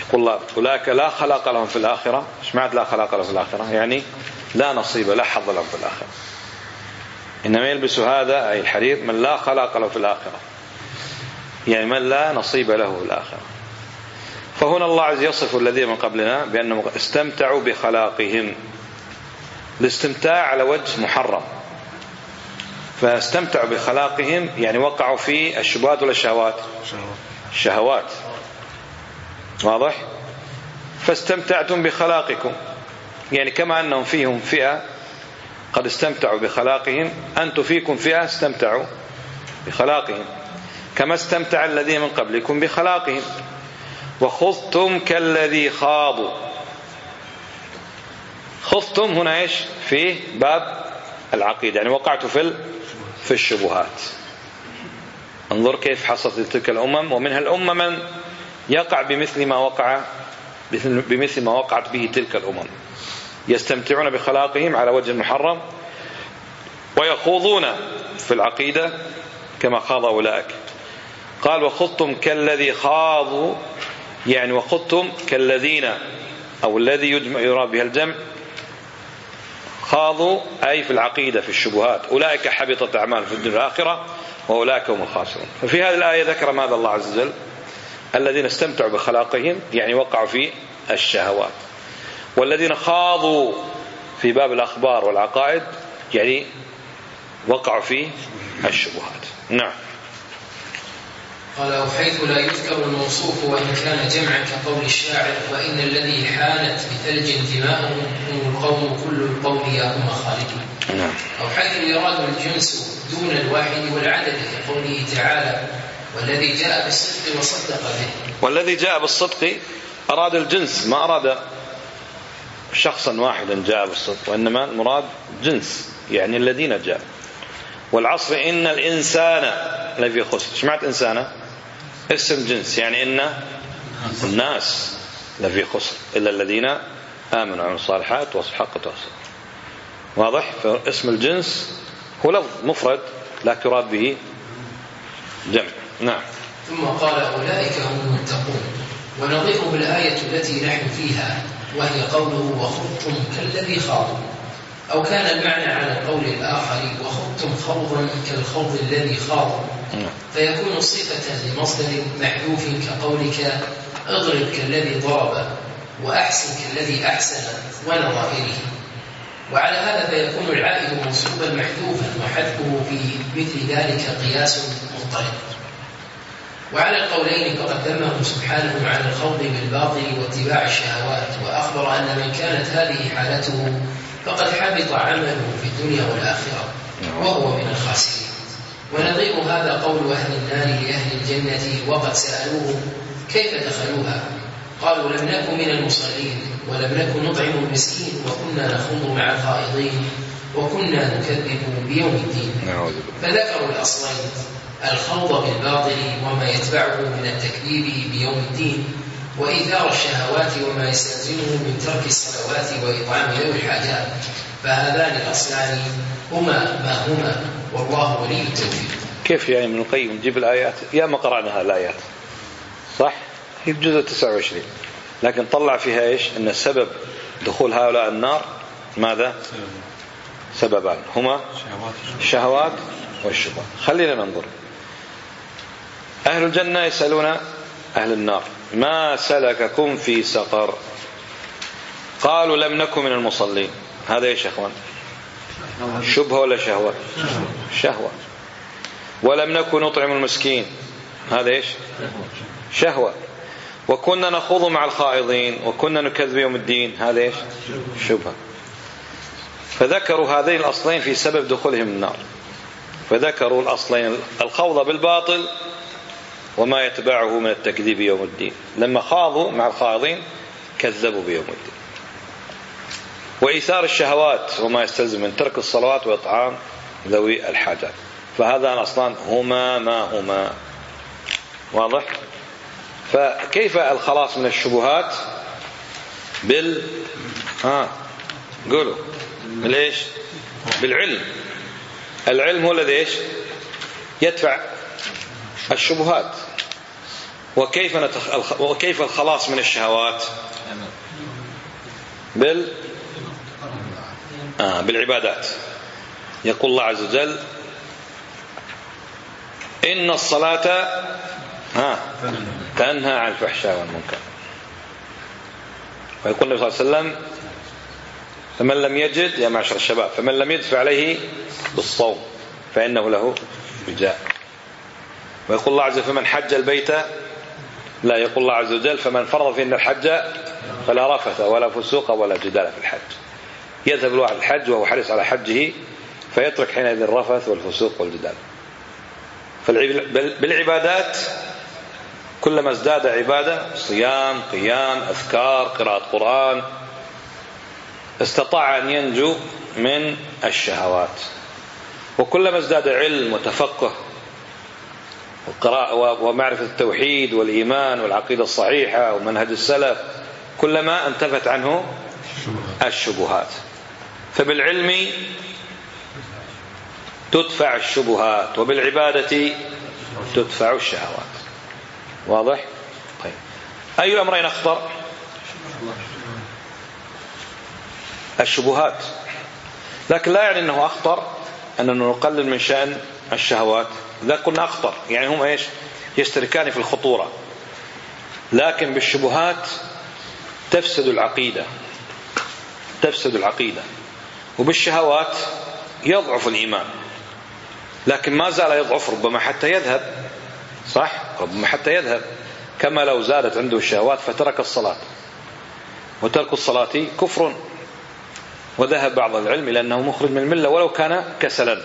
يقول أولئك لا خلاق لهم في الآخرة. إيش معنى لا خلاق لهم في الآخرة؟ يعني لا نصيب لا حظ لهم في الآخرة. إنما يلبس هذا أي الحرير من لا خلاق له في الآخرة، يعني من لا نصيب له في الآخرة. فهنا الله عز يصف الذين من قبلنا بأنهم استمتعوا بخلاقهم. الاستمتاع على وجه محرم، فاستمتعوا بخلاقهم يعني وقعوا في الشبهات ولا الشهوات؟ الشهوات. واضح؟ فاستمتعتم بخلاقكم، يعني كما أنهم فيهم فئة قد استمتعوا بخلاقهم، أنتم فيكم فئة استمتعوا بخلاقهم، كما استمتع الذين من قبلكم بخلاقهم. وخضتم كالذي خاضوا. خضتم هنا إيش؟ في باب العقيدة، يعني وقعت في في الشبهات. انظر كيف حصلت تلك الأمم، ومنها الأمم من يقع بمثل ما وقع بمثل ما وقعت به تلك الأمم، يستمتعون بخلاقهم على وجه محرم ويخوضون في العقيدة كما خاض أولئك. قال وخضتم كالذي خاضوا، يعني وخضتم كالذين، أو الذي يراد بها الجمع، خاضوا أي في العقيدة في الشبهات. أولئك حبطت أعمال في الدنيا والآخرة وأولئك هم الخاسرون. ففي هذه الآية ذكر ماذا الله عز وجل؟ الذين استمتعوا بخلاقهم يعني وقعوا في الشهوات، والذين خاضوا في باب الأخبار والعقائد يعني وقعوا في الشبهات. نعم. قال حيث لا يذكر الموصوف وإن كان جمعا كقول الشاعر وإن الذي حانت بثلج دماؤهم هم القوم كل القوم يا هم خالدون. نعم. أو حيث يراد الجنس دون الواحد والعدد كقوله تعالى والذي جاء بالصدق وصدق به. والذي جاء بالصدق أراد الجنس، ما أراد شخصا واحدا جاء بالصدق، وإنما المراد جنس يعني الذين جاء. والعصر إن الإنسان لفي خسر. ايش معنى إنسان؟ اسم جنس، يعني إن الناس لفي خسر إلا الذين آمنوا وعملوا الصالحات وحق التواصي. واضح؟ فاسم الجنس هو لفظ مفرد لكن يراد به جمع. نعم. ثم قال أولئك هم المتقون، ونظيره الآية التي نحن فيها وهي قوله وخضتم كالذي خاضوا، أو كان المعنى على القول الآخر وخضتم خوضا كالخوض الذي خاضوا، فيكون صفة لمصدر محذوف كقولك اضرب كالذي ضرب وأحسن كالذي أحسن ونظائره. وعلى هذا فيكون العائد منصوبا محذوفا وحذفه في مثل ذلك قياس مضطرد. وعلى القولين فقد ذمهم سبحانه على الخوض بالباطل واتباع الشهوات، وأخبر أن من كانت هذه حالته فقد حبط عمله في الدنيا والآخرة وهو من الخاسرين. ونظير هذا قول أهل النار لأهل الجنة وقد سألوه كيف دخلوها، قالوا لم نكن من المصلين ولم نكن نطعم المسكين وكنا نخوض مع الخائضين وكنا نكذب بيوم الدين. فذكروا الأصلين الخوض بالباطل وما يتبعه من التكذيب بيوم الدين، وإيثار الشهوات وما يستلزمه من ترك الصلوات وإطعام ذوي الحاجات، فهذان الأصلان هما ما هما والله ولي التوفيق. كيف يعني ابن القيم نجيب الآيات يا ما قرأناها الآيات صح هي الجزء تسعة وعشرين، لكن طلع فيها إيش؟ أن سبب دخول هؤلاء النار ماذا؟ سببان هما الشهوات والشبهات. خلينا ننظر. أهل الجنة يسألون أهل النار ما سلككم في سقر؟ قالوا لم نكن من المصلين. هذا إيش يا أخوان؟ شبهة ولا شهوة؟ شهوة. ولم نكن نطعم المسكين. هذا إيش؟ شهوة. وكنا نخوض مع الخائضين وكنا نكذب يوم الدين. هذا إيش؟ شبهة. فذكروا هذين الأصلين في سبب دخولهم النار، فذكروا الأصلين الخوض بالباطل وما يتبعه من التكذيب يوم الدين. لما خاضوا مع الخائضين كذبوا بيوم الدين. وإيثار الشهوات وما يستلزم من ترك الصلوات وإطعام ذوي الحاجات، فهذا أصلا هما ما هما. واضح؟ فكيف الخلاص من الشبهات؟ بال ها قولوا بالإيش؟ بالعلم. العلم هو الذي إيش؟ يدفع الشبهات. وكيف نتخ... وكيف الخلاص من الشهوات؟ بال آه بالعبادات. يقول الله عز وجل إن الصلاة ها تنهى عن الفحشاء والمنكر. ويقول النبي صلى الله عليه وسلم فمن لم يجد يا معشر الشباب فمن لم يجد فعليه بالصوم فإنه له وجاء. ويقول الله عز وجل فمن حج البيت لا يقول الله عز وجل فمن فرض فإن الحج فلا رفث ولا فسوق ولا جدال في الحج. يذهب الواحد الحج وهو حريص على حجه فيترك حينئذ الرفث والفسوق والجدال. بالعبادات كلما ازداد عبادة صيام قيام أذكار قراءة قرآن استطاع أن ينجو من الشهوات. وكلما ازداد علم وتفقه ومعرفة التوحيد والإيمان والعقيدة الصحيحة ومنهج السلف كلما انتفت عنه الشبهات. فبالعلم تدفع الشبهات وبالعبادة تدفع الشهوات. واضح؟ طيب أي الأمرين أخطر؟ الشبهات، لكن لا يعني أنه أخطر أننا نقلل من شأن الشهوات. إذا قلنا أخطر يعني هم إيش يشتركان في الخطورة، لكن بالشبهات تفسد العقيدة تفسد العقيدة وبالشهوات يضعف الإيمان، لكن ما زال يضعف ربما حتى يذهب. صح؟ ربما حتى يذهب، كما لو زادت عنده الشهوات فترك الصلاة، وترك الصلاة كفر. وذهب بعض العلم إلى أنه مخرج من الملة ولو كان كسلا.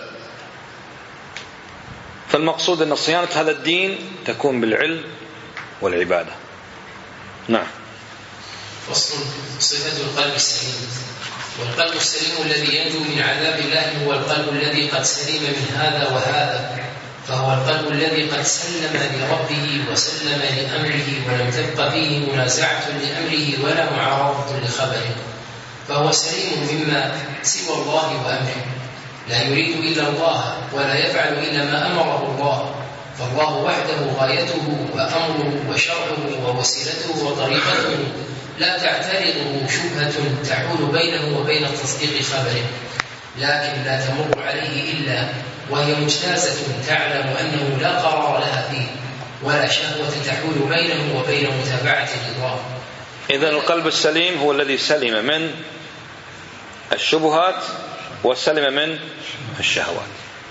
فالمقصود أن صيانة هذا الدين تكون بالعلم والعبادة. نعم. فصل صفة القلب السليم. والقلب السليم الذي ينجو من عذاب الله هو القلب الذي قد سلم من هذا وهذا، فهو القلب الذي قد سلم لربه وسلم لأمره ولم تبق فيه منازعة لأمره ولا معارضة لخبره، فهو سليم مما سوى الله وأمره، لا يريد إلا الله ولا يفعل إلا ما أمره الله، فالله وحده غايته وأمره وشرعه ووسيلته وطريقته، لا تعترضه شبهة تحول بينه وبين تصديق خبره، لكن لا تمر عليه إلا وهي مجتازة تعلم أنه لا قرار لها فيه ولا شهوة تحول بينه وبين متابعة رضاه. إذن القلب السليم هو الذي سلم من الشبهات وسلم من الشهوات.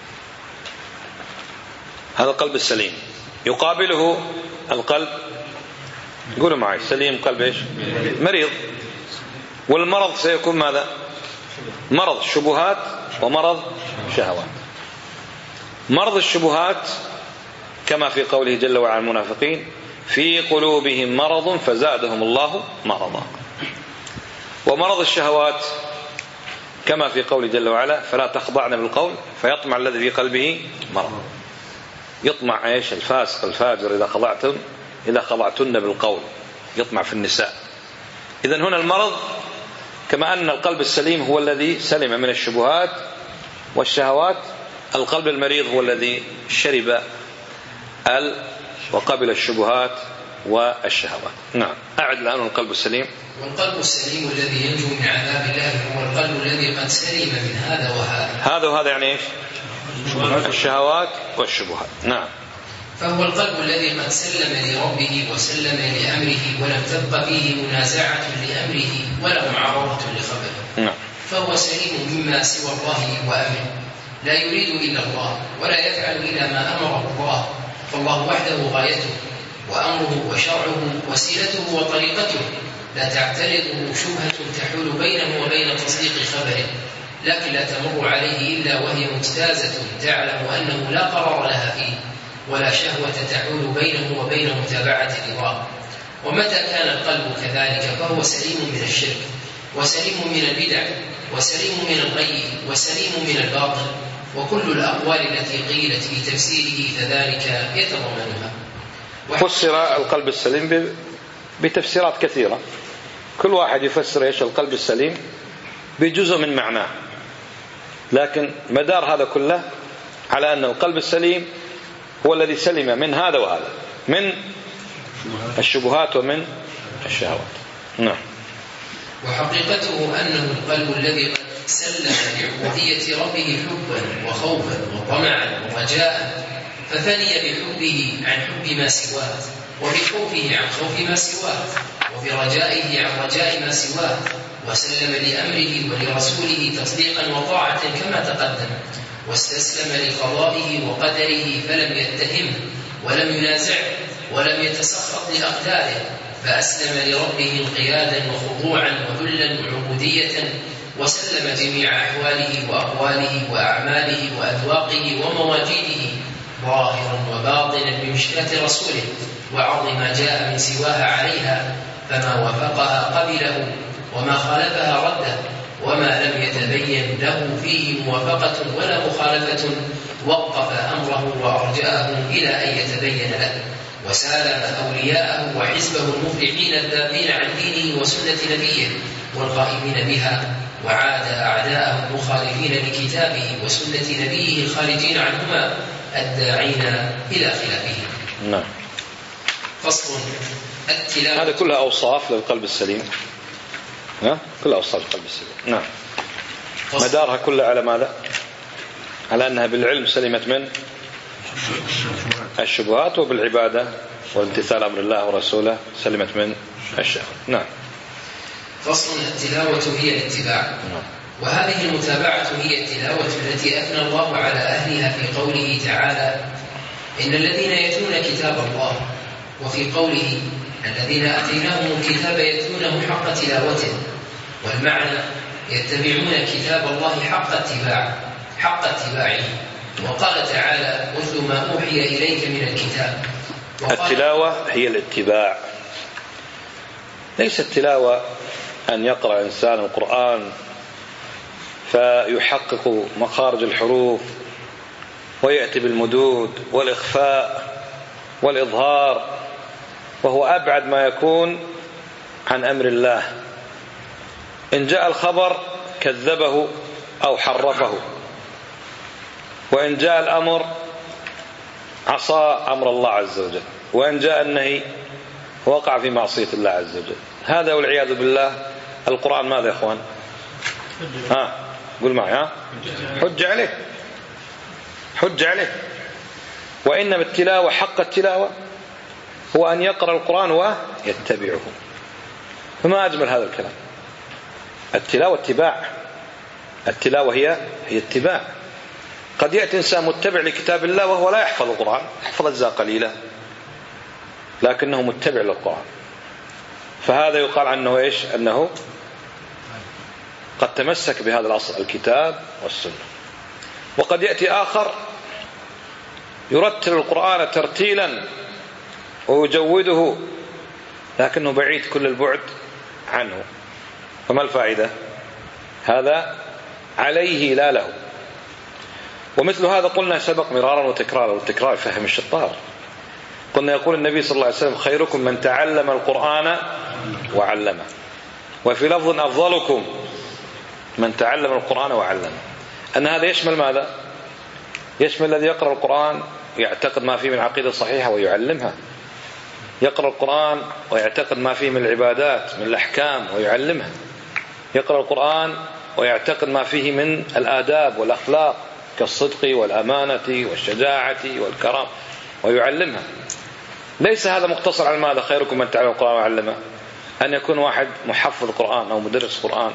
هذا القلب السليم. يقابله القلب، قولوا معي، سليم قلب إيش؟ مريض. والمرض سيكون ماذا؟ مرض الشبهات ومرض شهوات. مرض الشبهات كما في قوله جل وعلا عن المنافقين في قلوبهم مرض فزادهم الله مرضا. ومرض الشهوات كما في قوله جل وعلا فلا تخضعن بالقول فيطمع الذي في قلبه مرض. يطمع ايش؟ الفاسق الفاجر إذا خضعتم إذا خضعتن بالقول يطمع في النساء. إذن هنا المرض كما أن القلب السليم هو الذي سلم من الشبهات والشهوات، القلب المريض هو الذي شرب ال وقبل الشبهات والشهوات. نعم. أعد الآن القلب السليم. والقلب السليم الذي ينجو من عذاب الله هو القلب الذي قد سلم من هذا وهذا. هذا وهذا يعني إيش؟ الشهوات والشبهات. نعم. فهو القلب الذي قد سلم لربه وسلم لأمره ولم تبق فيه منازعة لأمره ولا معارضة لخبره. نعم. فهو سليم مما سوى الله وأمره، لا يريد إلا الله ولا يفعل إلا ما أمره الله، فالله وحده غايته وأمره وشرعه وسيلته وطريقته، لا تعترضه شبهة تحول بينه وبين تصديق خبره، لكن لا تمر عليه إلا وهي مجتازة تعلم أنه لا قرار لها فيه ولا شهوة تحول بينه وبين متابعة رضاه. ومتى كان القلب كذلك فهو سليم من الشرك وسليم من البدع وسليم من الغي وسليم من الباطل، وكل الأقوال التي قيلت في تفسيره كذلك يتضمنها. فسر القلب السليم بتفسيرات كثيرة، كل واحد يفسر ايش القلب السليم بجزء من معناه، لكن مدار هذا كله على أن القلب السليم هو الذي سلم من هذا وهذا، من الشبهات ومن الشهوات. نعم. وحقيقته أنه القلب الذي قد سلم لعبودية ربه حبا وخوفا وطمعا ورجاء، ففني بحبه عن حب ما سواه، وبخوفه عن خوف ما سواه، وبرجائه عن رجاء ما سواه، وسلم لأمره ولرسوله تصديقا وطاعة كما تقدم، واستسلم لقضائه وقدره فلم يتهم ولم ينازع ولم يتسخط لأقداره، فأسلم لربه انقيادا وخضوعا وذلا وعبودية، وسلم جميع أحواله وأقواله وأعماله وأذواقه ومواجيده ظاهرا وباطنا بمشكاة رسوله، وعظم ما جاء من سواها عليها، فما وافقها قبله وما خالفها رده، وما لم يتبين له فيه موافقة ولا مخالفة وقف أمره وأرجأه إلى أن يتبين له، وسالم أولياءه وحزبه المفلحين الذابين عن دينه وسنة نبيه والقائمين بها، وعاد أعداءه المخالفين لكتابه وسنة نبيه الخارجين عنهما الداعين إلى خلافه. نعم. فصل التلاوة. هذا كلها أوصاف للقلب السليم. ها؟ كلها أوصاف للقلب السليم. نعم. مدارها كلها على ماذا؟ على أنها بالعلم سلمت من الشبهات، وبالعبادة والامتثال أمر الله ورسوله سلمت من الشهوات. نعم. فصل التلاوة هي الاتباع. نعم. وهذه المتابعة هي التلاوة التي أثنى الله على أهلها في قوله تعالى: إن الذين يتلون كتاب الله، وفي قوله: الذين آتيناهم الكتاب يتلونه حق تلاوته. والمعنى يتبعون كتاب الله حق اتباع حق اتباعه. وقال تعالى: اتل ما أوحي إليك من الكتاب. التلاوة هي الاتباع، ليس التلاوة أن يقرأ إنسان القرآن فيحقق مخارج الحروف ويأتي بالمدود والإخفاء والإظهار، وهو أبعد ما يكون عن أمر الله. إن جاء الخبر كذبه أو حرفه، وإن جاء الأمر عصى أمر الله عز وجل، وإن جاء النهي وقع في معصية الله عز وجل. هذا والعياذ بالله. القرآن ماذا يا أخوان؟ ها قل معي. ها حج عليه حج عليه. وإنما التلاوة حق التلاوة هو أن يقرأ القرآن ويتبعه. فما أجمل هذا الكلام. التلاوة اتباع. التلاوة هي هي اتباع. قد يأتي إنسان متبع لكتاب الله وهو لا يحفظ القرآن، يحفظ أجزاء قليلة، لكنه متبع للقرآن، فهذا يقال عنه إيش؟ أنه قد تمسك بهذا الأصل الكتاب والسنة. وقد يأتي آخر يرتل القرآن ترتيلا ويجوده، لكنه بعيد كل البعد عنه، فما الفائدة؟ هذا عليه لا له. ومثل هذا قلنا سبق مرارا وتكرارا، والتكرار فهم الشطار. قلنا يقول النبي صلى الله عليه وسلم: خيركم من تعلم القرآن وعلمه. وفي لفظ: أفضلكم من تعلم القرآن وعلمه. أن هذا يشمل ماذا؟ يشمل الذي يقرأ القرآن ويعتقد ما فيه من عقيدة صحيحة ويعلمها، يقرأ القرآن ويعتقد ما فيه من العبادات من الأحكام ويعلمها، يقرأ القرآن ويعتقد ما فيه من الآداب والأخلاق كالصدق والأمانة والشجاعة والكرم ويعلمها. ليس هذا مقتصر على ماذا؟ خيركم من تعلم القرآن وعلمه. أن يكون واحد محفظ قرآن أو مدرس قرآن.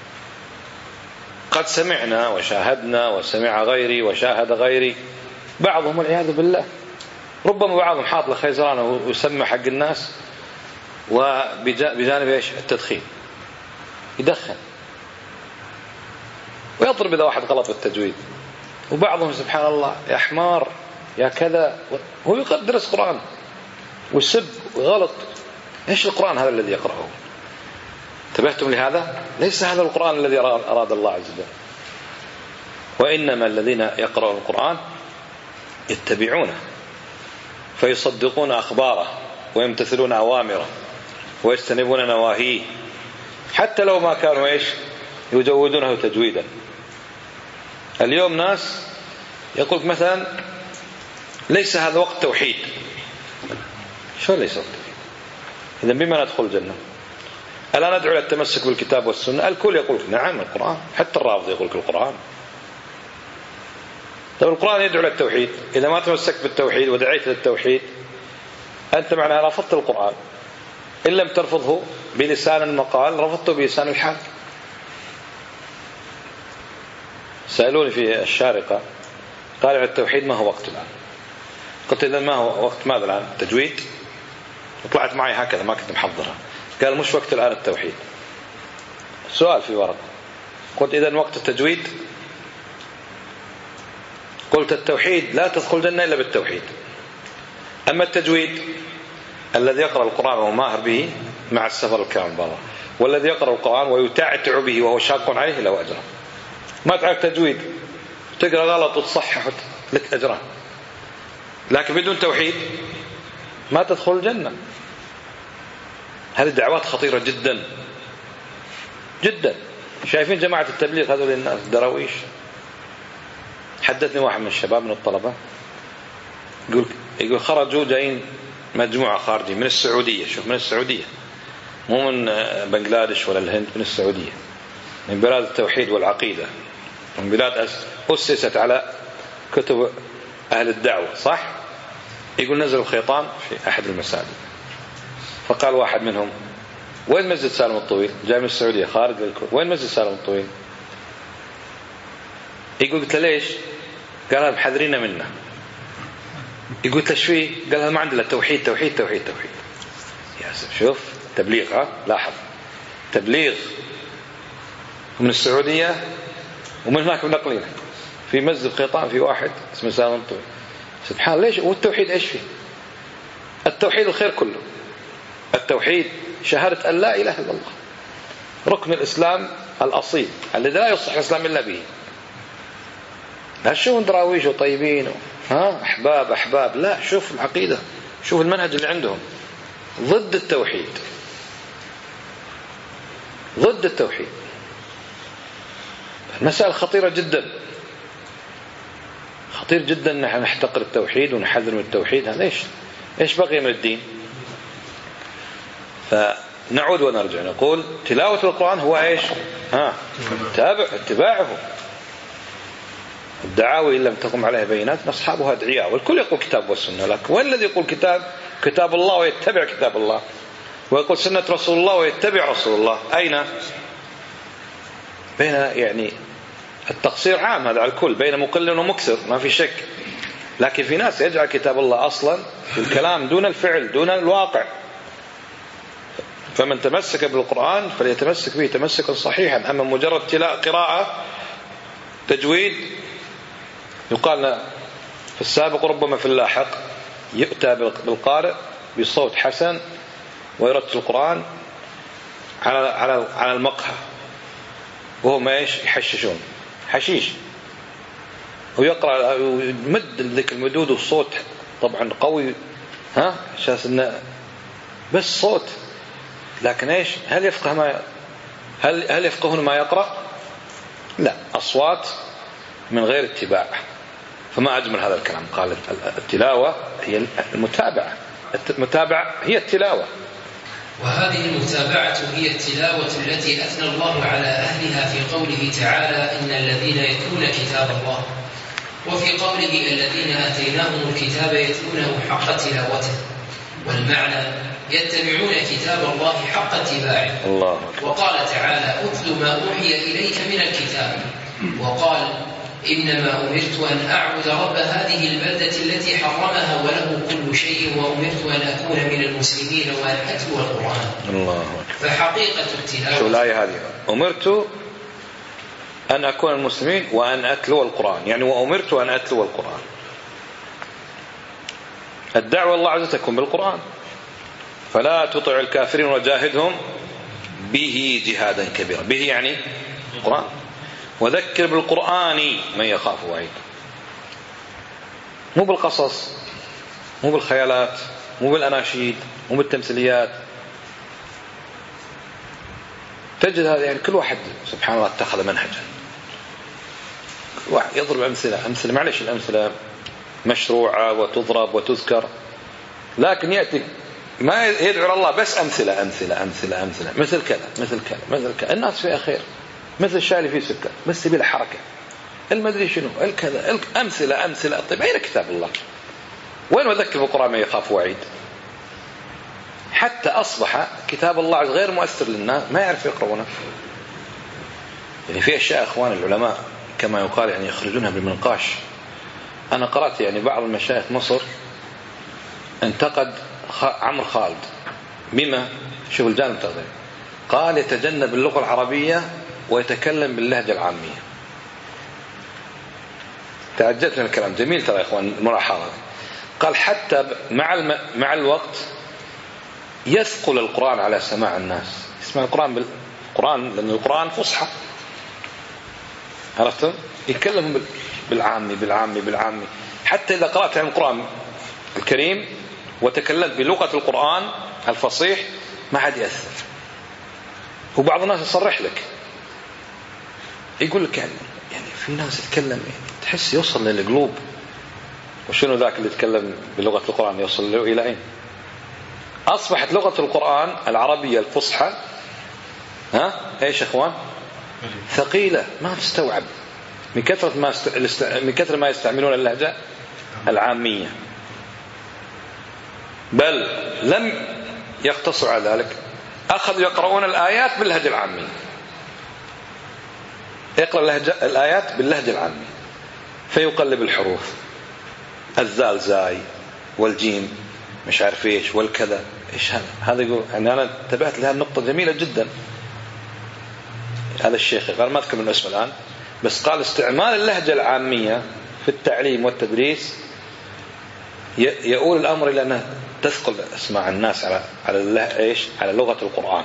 قد سمعنا وشاهدنا وسمع غيري وشاهد غيري، بعضهم والعياذ بالله ربما بعضهم حاط لخيزران ويسمى حق الناس، وبجانب ايش؟ التدخين، يدخن ويضرب إذا واحد غلط بالتجويد. وبعضهم سبحان الله يا حمار يا كذا، هو يدرس قرآن ويسب غلط. ايش القرآن هذا الذي يقرأه؟ انتبهتم لهذا؟ ليس هذا القرآن الذي أراد الله عز وجل. وإنما الذين يقرأون القرآن يتبعونه فيصدقون أخباره ويمتثلون أوامره ويجتنبون نواهيه، حتى لو ما كانوا إيش يجودونه تجويدا. اليوم ناس يقول مثلا: ليس هذا وقت توحيد. شو ليس وقت توحيد؟ إذن بما ندخل الجنة؟ ألا ندعو للتمسك بالكتاب والسنة؟ الكل يقول نعم القرآن، حتى الرافض يقول القرآن. طيب القرآن يدعو للتوحيد، إذا ما تمسكت بالتوحيد ودعيت للتوحيد أنت معناها رفضت القرآن، إن لم ترفضه بلسان المقال رفضته بلسان الحال. سألوني في الشارقة قال على التوحيد ما هو وقت الآن؟ قلت إذا ما هو وقت ماذا الآن؟ تجويد؟ وطلعت معي هكذا ما كنت محضرها. قال مش وقت الآن التوحيد. سؤال في ورق. قلت إذا وقت التجويد؟ قلت التوحيد لا تدخل الجنة إلا بالتوحيد. أما التجويد الذي يقرأ القرآن وهو ماهر به مع السفر الكامل برا، والذي يقرأ القرآن ويتعتع به وهو شاق عليه له أجره. ما تعرف تجويد تقرأ غلط وتصحح لك أجره، لكن بدون توحيد ما تدخل الجنة. هذه دعوات خطيرة جدا جدا. شايفين جماعة التبليغ هذول الناس دراويش؟ حدثني واحد من الشباب من الطلبة يقول يقول خرجوا جايين مجموعة خارجين من السعودية. شوف من السعودية، مو من بنغلاديش ولا الهند، من السعودية، من بلاد التوحيد والعقيدة، من بلاد أسست على كتب أهل الدعوة، صح؟ يقول نزلوا خيطان في أحد المساجد، فقال واحد منهم وين مسجد سالم الطويل؟ جاي من السعودية خارج للكويت، وين مسجد سالم الطويل؟ يقول قلت له ليش؟ قال محذرين منه. يقول له شوي؟ قال ما عندنا توحيد توحيد توحيد توحيد. يا سيدي شوف تبليغ، ها لاحظ تبليغ من السعودية ومن هناك بنقلين في مسجد قيطان في واحد اسمه سالم الطويل. سبحان الله. ليش؟ والتوحيد ايش فيه؟ التوحيد الخير كله. التوحيد شهادة أن لا إله إلا الله، ركن الإسلام الأصيل الذي لا يصح الإسلام إلا به. لا شوف دراويش وطيبين و... ها أحباب أحباب، لا شوف العقيدة، شوف المنهج اللي عندهم ضد التوحيد، ضد التوحيد. مسألة خطيرة جدا، خطير جدا نحن نحتقر التوحيد ونحذر من التوحيد. هذا ايش ايش بقي من الدين؟ فنعود ونرجع نقول تلاوة القرآن هو ايش؟ ها تابع اتباعه. الدعاوي إن لم تقم عليها بينات أصحابها أدعياء، والكل يقول كتاب والسنة، لكن وين الذي يقول كتاب كتاب الله ويتبع كتاب الله، ويقول سنة رسول الله ويتبع رسول الله؟ أين؟ بين يعني التقصير عام هذا على الكل، بين مقل ومكثر ما في شك، لكن في ناس يجعل كتاب الله أصلا في الكلام دون الفعل دون الواقع. فمن تمسك بالقرآن فليتمسك به تمسكا صحيحا. أما مجرد تلاء قراءة تجويد، يقال في السابق ربما في اللاحق يؤتى بالقارئ بصوت حسن ويرتل القرآن على على على المقهى وهم ايش يحششون حشيش، ويقرأ يمد ذيك المدود والصوت طبعا قوي، ها اساس انه بس صوت، لكن ايش هل يفقه ما هل هل يفقهون ما يقرأ؟ لا، أصوات من غير اتباع. فما أجمل هذا الكلام. قال التلاوة هي المتابعة، المتابعة هي التلاوة، وهذه المتابعة هي التلاوة التي أثنى الله على أهلها في قوله تعالى إن الذين يتلون كتاب الله، وفي قوله الذين آتيناهم الكتاب يتلونه حق تلاوته، والمعنى يتبعون كتاب الله حق اتباعه. الله. وقال تعالى أتل ما أوحي إليك من الكتاب، وقال إنما أمرت أن أعبد رب هذه البلدة التي حرمها وله كل شيء، وأمرت أن أكون من المسلمين وأن أتلو القرآن. الله. فحقيقة التلاوة شو الآية هذه؟ أمرت أن أكون المسلمين وأن أتلو القرآن، يعني وأمرت أن أتلو القرآن. الدعوة الله عز وجل تكون بالقرآن، فلا تطع الكافرين وجاهدهم به جهادا كبيرا. به يعني القرآن. وذكر بالقرآن من يخاف وعيد، مو بالقصص، مو بالخيالات، مو بالأناشيد، مو بالتمثيليات. تجد هذا يعني كل واحد سبحان الله اتخذ منهجا، كل واحد يضرب أمثلة أمثلة معلش الأمثلة مشروعة وتضرب وتذكر، لكن يأتي ما يدعو الله بس أمثلة أمثلة أمثلة أمثلة مثل كذا مثل كذا مثل كذا. الناس فيها خير، مثل الشاي اللي فيه سكر بس تبي له حركة، المدري شنو الكذا، أمثلة أمثلة. طيب أين كتاب الله؟ وين وذكر بالقرآن ما يخاف وعيد؟ حتى أصبح كتاب الله غير مؤثر للناس، ما يعرف يقرؤونه. يعني في أشياء أخوان العلماء كما يقال يعني يخرجونها بالمنقاش. أنا قرأت يعني بعض المشايخ مصر انتقد عمرو خالد بما شوف الجانب التقديري، قال يتجنب اللغة العربية ويتكلم باللهجة العامية. تعجبت من الكلام، جميل ترى يا إخوان الملاحظة. قال حتى مع الم... مع الوقت يثقل القرآن على سماع الناس، يسمع القرآن بالقرآن لأن القرآن فصحى، عرفتم؟ يتكلموا بال... بالعامي بالعامي بالعامي. حتى إذا قرأت عن القرآن الكريم وتكلمت بلغة القرآن الفصيح ما حد يأثر. وبعض الناس يصرح لك يقول لك يعني, يعني في ناس يتكلم يعني تحس يوصل للقلوب. وشنو ذاك اللي يتكلم بلغة القرآن يوصل له إلى أين؟ أصبحت لغة القرآن العربية الفصحى ها إيش إخوان؟ ثقيلة ما تستوعب من كثرة ما است... من كثرة ما يستعملون اللهجة العامية. بل لم يقتصر على ذلك، أخذوا يقرؤون الآيات باللهجة العامية. يقرأ اللهجة الآيات باللهجة العامية فيقلب الحروف، الزال زاي والجيم مش عارف ايش والكذا ايش هذا. هذا يقول يعني انا انتبهت لها النقطة جميلة جدا. هذا الشيخ قال ما اذكر من اسمه الآن، بس قال استعمال اللهجة العامية في التعليم والتدريس يؤول الأمر إلى أنه تثقل اسماع الناس على على ايش على لغة القرآن.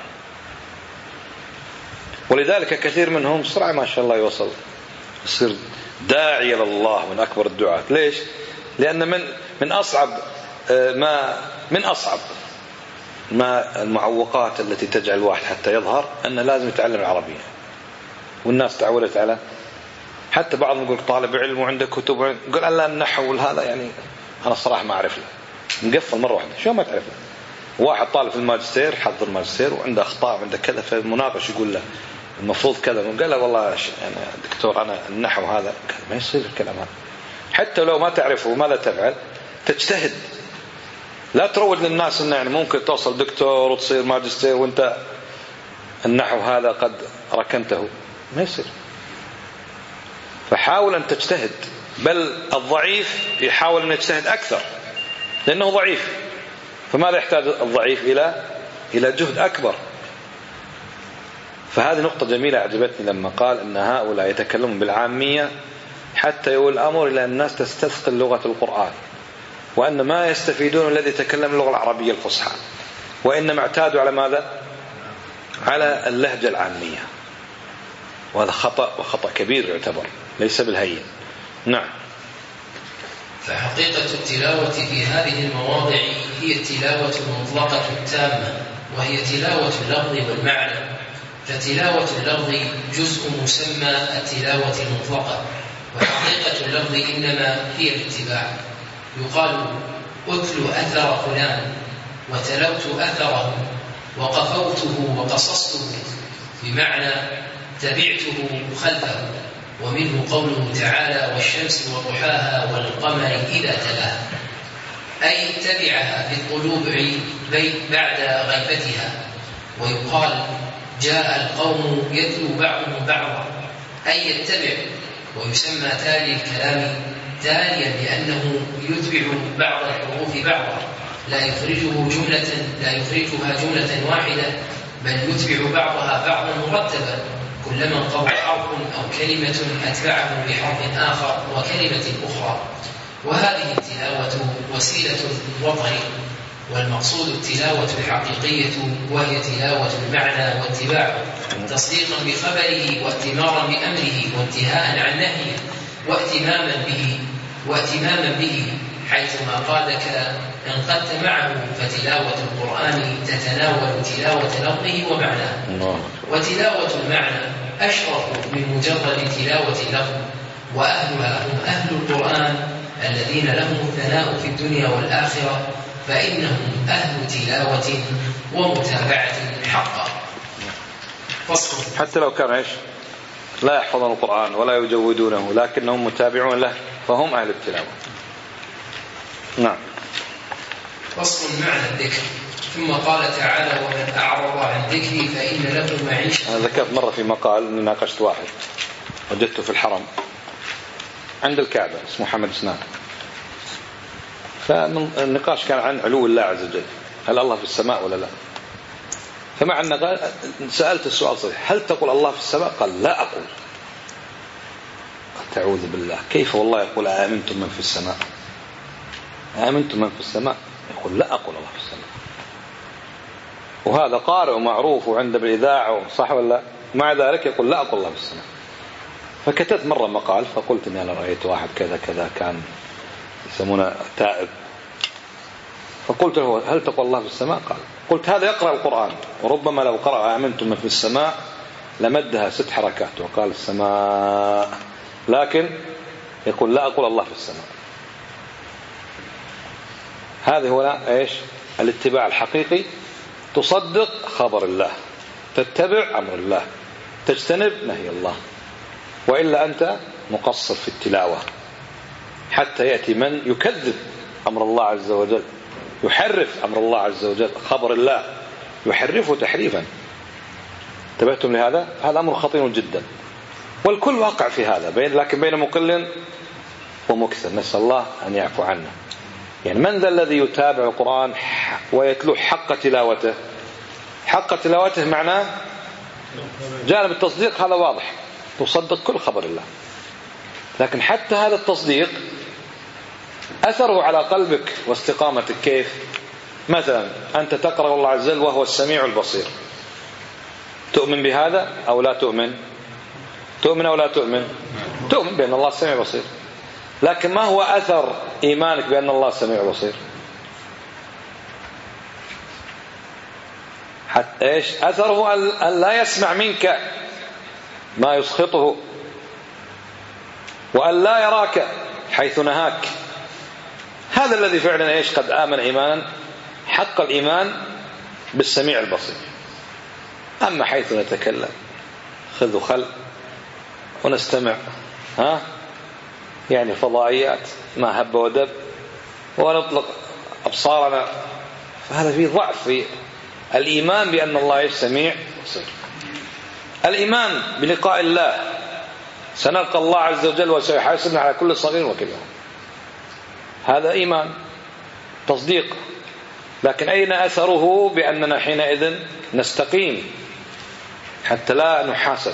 ولذلك كثير منهم بسرعة ما شاء الله يوصل يصير داعي إلى الله من أكبر الدعاة. ليش؟ لأن من من أصعب ما من أصعب ما المعوقات التي تجعل الواحد حتى يظهر أنه لازم يتعلم العربية. والناس تعودت على، حتى بعضهم يقول طالب علم وعنده كتب، يقول ألا النحو هذا يعني أنا الصراحة ما أعرف له، مقفل مرة واحدة. شو ما تعرف له؟ واحد طالب في الماجستير حضر ماجستير وعنده أخطاء وعنده كذا، في المناقش يقول له المفروض كذا، قال له والله يعني دكتور أنا النحو هذا ما يصير الكلام هذا. حتى لو ما تعرفه ماذا تفعل؟ تجتهد. لا تروج للناس أنه يعني ممكن توصل دكتور وتصير ماجستير وانت النحو هذا قد ركنته، ما يصير. فحاول أن تجتهد، بل الضعيف يحاول أن يجتهد أكثر لأنه ضعيف. فماذا يحتاج الضعيف؟ إلى إلى جهد أكبر. فهذه نقطة جميلة أعجبتني لما قال أن هؤلاء يتكلمون بالعامية حتى يقول الأمر إلى الناس تستثقل لغة القرآن، وأن ما يستفيدون الذي يتكلم اللغة العربية الفصحى، وإنما اعتادوا على ماذا؟ على اللهجة العامية. وهذا خطأ، وخطأ كبير يعتبر ليس بالهين. نعم. فحقيقة التلاوة في هذه المواضع هي التلاوة المطلقة التامة، وهي تلاوة اللفظ والمعنى. فتلاوة اللفظ جزء مسمى التلاوة المطلقة، وحقيقة اللفظ إنما هي الاتباع. يقال أتل أثر فلان، وتلوت أثره، وقفوته وقصصته، بمعنى تبعته خلفه. ومنه قوله تعالى والشمس وضحاها والقمر إذا تلاها، أي تبعها بالطلوع بعد غيبتها. ويقال جاء القوم يتلو بعضهم بعضا، أي يتبع. ويسمى تالي الكلام تاليا لأنه يتبع بعض الحروف بعضا، لا يخرجه جملة لا يخرجها جملة واحدة، بل يتبع بعضها بعضا مرتبا، كلما انقضى حرف أو كلمة أتبعه بحرف آخر وكلمة أخرى. وهذه التلاوة وسيلة الوطن، والمقصود التلاوة الحقيقية، وهي تلاوة المعنى واتباعه، تصديقا بخبره واتمارا بأمره وانتهاء عن نهيه واتماما به واتماما به، حيثما قالك انقدت معه. فتلاوة القرآن تتناول تلاوة لفظه ومعناه، وتلاوة المعنى أشرف من مجرد تلاوة اللفظ. وأهلها هم أهل القرآن الذين لهم الثناء في الدنيا والآخرة، فإنهم أهل تلاوة ومتابعة حقا. فصل. حتى لو كان إيش لا يحفظون القرآن ولا يجودونه لكنهم متابعون له فهم أهل التلاوة. نعم. فصل معنى الذكر. ثم قال تعالى ومن أعرض عن ذكري فإن له معيشة. أنا ذكرت مرة في مقال أني ناقشت واحد وجدته في الحرم عند الكعبة اسمه محمد سنان، فالنقاش كان عن علو الله عز وجل، هل الله في السماء ولا لا؟ فمع أن سألت السؤال صحيح هل تقول الله في السماء؟ قال لا أقول. تعوذ بالله، كيف والله يقول آمنتم من في السماء؟ آمنتم من في السماء؟ يقول لا أقول الله في السماء، وهذا قارئ ومعروف وعنده بالإذاعة صح ولا؟ مع ذلك يقول لا أقول الله في السماء. فكتبت مرة مقال فقلت إني أنا رأيت واحد كذا كذا كان يسمونه تائب، فقلت له هل تقول الله في السماء؟ قال قلت هذا يقرأ القرآن وربما لو قرأ آمنتم من في السماء لمدها ست حركات وقال السماء، لكن يقول لا أقول الله في السماء. هذا هو إيش الاتباع الحقيقي، تصدق خبر الله، تتبع أمر الله، تجتنب نهي الله، وإلا أنت مقصر في التلاوة حتى يأتي من يكذب أمر الله عز وجل، يحرف أمر الله عز وجل، خبر الله يحرفه تحريفا. انتبهتم لهذا؟ هذا أمر خطير جدا، والكل واقع في هذا، لكن بين مقل ومكثر، نسأل الله أن يعفو عنا. يعني من ذا الذي يتابع القرآن ويتلو حق تلاوته؟ حق تلاوته معناه جانب التصديق، هذا واضح، تصدق كل خبر الله، لكن حتى هذا التصديق أثره على قلبك واستقامتك كيف؟ مثلا أنت تقرأ الله عز وجل وهو السميع البصير، تؤمن بهذا أو لا تؤمن؟ تؤمن أو لا تؤمن؟ تؤمن بأن الله السميع البصير، لكن ما هو أثر إيمانك بأن الله السميع البصير؟ حتى إيش أثره؟ أن لا يسمع منك ما يسخطه، وأن لا يراك حيث نهاك. هذا الذي فعلا إيش قد آمن إيمانا حق الإيمان بالسميع البصير. أما حيث نتكلم خذ وخل ونستمع ها يعني فضائيات ما هب ودب ونطلق أبصارنا، فهذا فيه ضعف في الإيمان بأن الله يسمع بصير. الإيمان بلقاء الله، سنلقى الله عز وجل وسيحاسبنا على كل صغير وكبير، هذا إيمان تصديق، لكن أين أثره؟ بأننا حينئذ نستقيم حتى لا نحاسب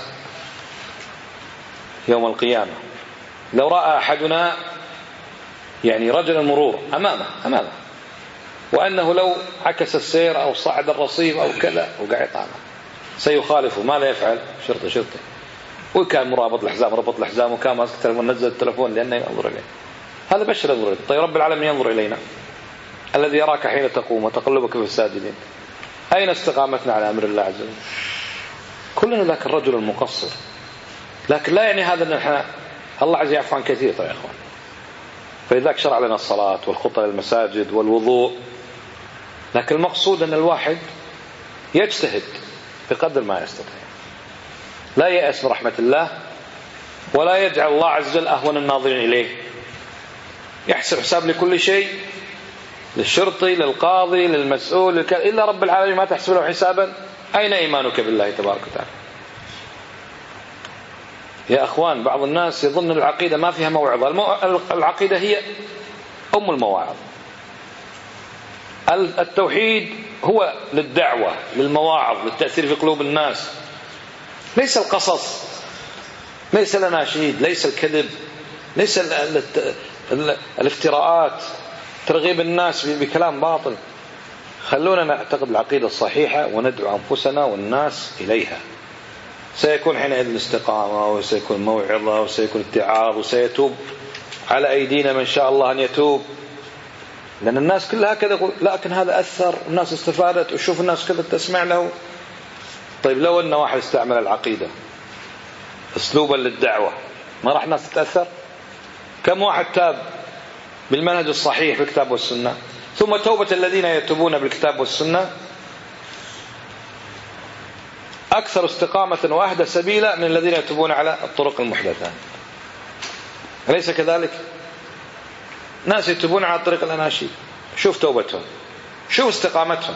يوم القيامة. لو رأى أحدنا يعني رجل المرور أمامه أمامه وأنه لو عكس السير أو صعد الرصيف أو كذا وقاعد طالع سيخالفه، ما لا يفعل؟ شرطة شرطة، وكان مرابط الحزام ربط الحزام، وكان ماسك التلفون نزل التلفون لأنه ينظر إليه. هذا بشر ينظر إليه. طيب رب العالمين ينظر إلينا الذي يراك حين تقوم وتقلبك في الساجدين، أين استقامتنا على أمر الله عز وجل؟ كلنا ذاك الرجل المقصر، لكن لا يعني هذا أن احنا الله عز يعفو عن كثير. طيب يا أخوان، فلذلك شرع لنا الصلاة والخطى للمساجد والوضوء، لكن المقصود أن الواحد يجتهد بقدر ما يستطيع، لا يأس من رحمة الله، ولا يجعل الله عز وجل أهون الناظرين إليه، يحسب حساب لكل شيء، للشرطي للقاضي للمسؤول للك... إلا رب العالمين ما تحسب له حسابا. أين إيمانك بالله تبارك وتعالى؟ يا أخوان، بعض الناس يظن العقيدة ما فيها موعظة. المو... العقيدة هي أم المواعظ. التوحيد هو للدعوة للمواعظ للتأثير في قلوب الناس، ليس القصص، ليس الأناشيد، ليس الكذب، ليس ال... ال... ال... الافتراءات، ترغيب الناس بكلام باطل. خلونا نعتقد العقيدة الصحيحة وندعو أنفسنا والناس إليها. سيكون حينئذ الاستقامة، وسيكون موعظة، وسيكون اتعاظ، وسيتوب على أيدينا من شاء الله أن يتوب، لأن الناس كلها كذا يقول لكن هذا أثر، الناس استفادت، وشوف الناس كذا تسمع له. طيب لو أن واحد استعمل العقيدة أسلوبا للدعوة، ما راح الناس تتأثر؟ كم واحد تاب بالمنهج الصحيح في الكتاب والسنة ثم توبة الذين يتوبون بالكتاب والسنة أكثر استقامة وأهدى سبيلا من الذين يتوبون على الطرق المحدثة. أليس كذلك؟ ناس يتوبون على طريق الأناشيد، شوف توبتهم، شوف استقامتهم،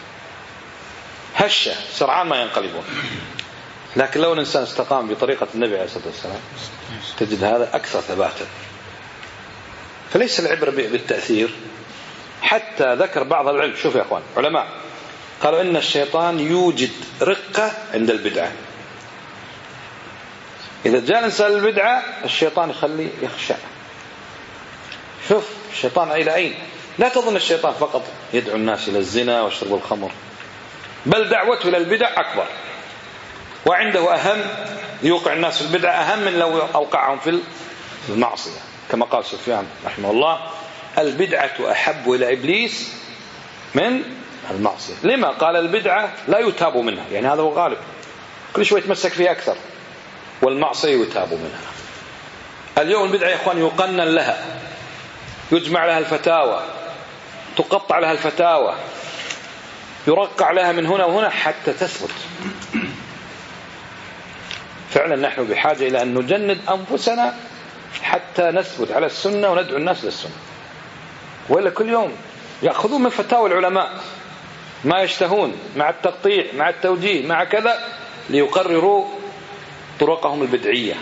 هشة سرعان ما ينقلبون. لكن لو الإنسان استقام بطريقة النبي عليه الصلاة والسلام تجد هذا أكثر ثباتا. فليس العبرة بالتأثير. حتى ذكر بعض العلم، شوف يا أخوان علماء قالوا إن الشيطان يوجد رقة عند البدعة. إذا جاء الإنسان البدعة الشيطان يخليه يخشع. شوف الشيطان إلى أين؟ لا تظن الشيطان فقط يدعو الناس إلى الزنا وشرب الخمر، بل دعوته إلى البدع أكبر، وعنده أهم يوقع الناس في البدعة أهم من لو أوقعهم في المعصية، كما قال سفيان رحمه الله: البدعة أحب إلى إبليس من المعصية. لما؟ قال البدعة لا يتاب منها، يعني هذا هو غالب، كل شوي يتمسك فيها أكثر، والمعصية يتاب منها. اليوم البدعة يا إخوان يقنن لها، يجمع لها الفتاوى، تقطع لها الفتاوى، يرقع لها من هنا وهنا حتى تثبت. فعلا نحن بحاجة إلى أن نجند أنفسنا حتى نثبت على السنة وندعو الناس للسنة، وإلا كل يوم يأخذون من فتاوى العلماء ما يشتهون، مع التقطيع مع التوجيه مع كذا، ليقرروا طرقهم البدعية.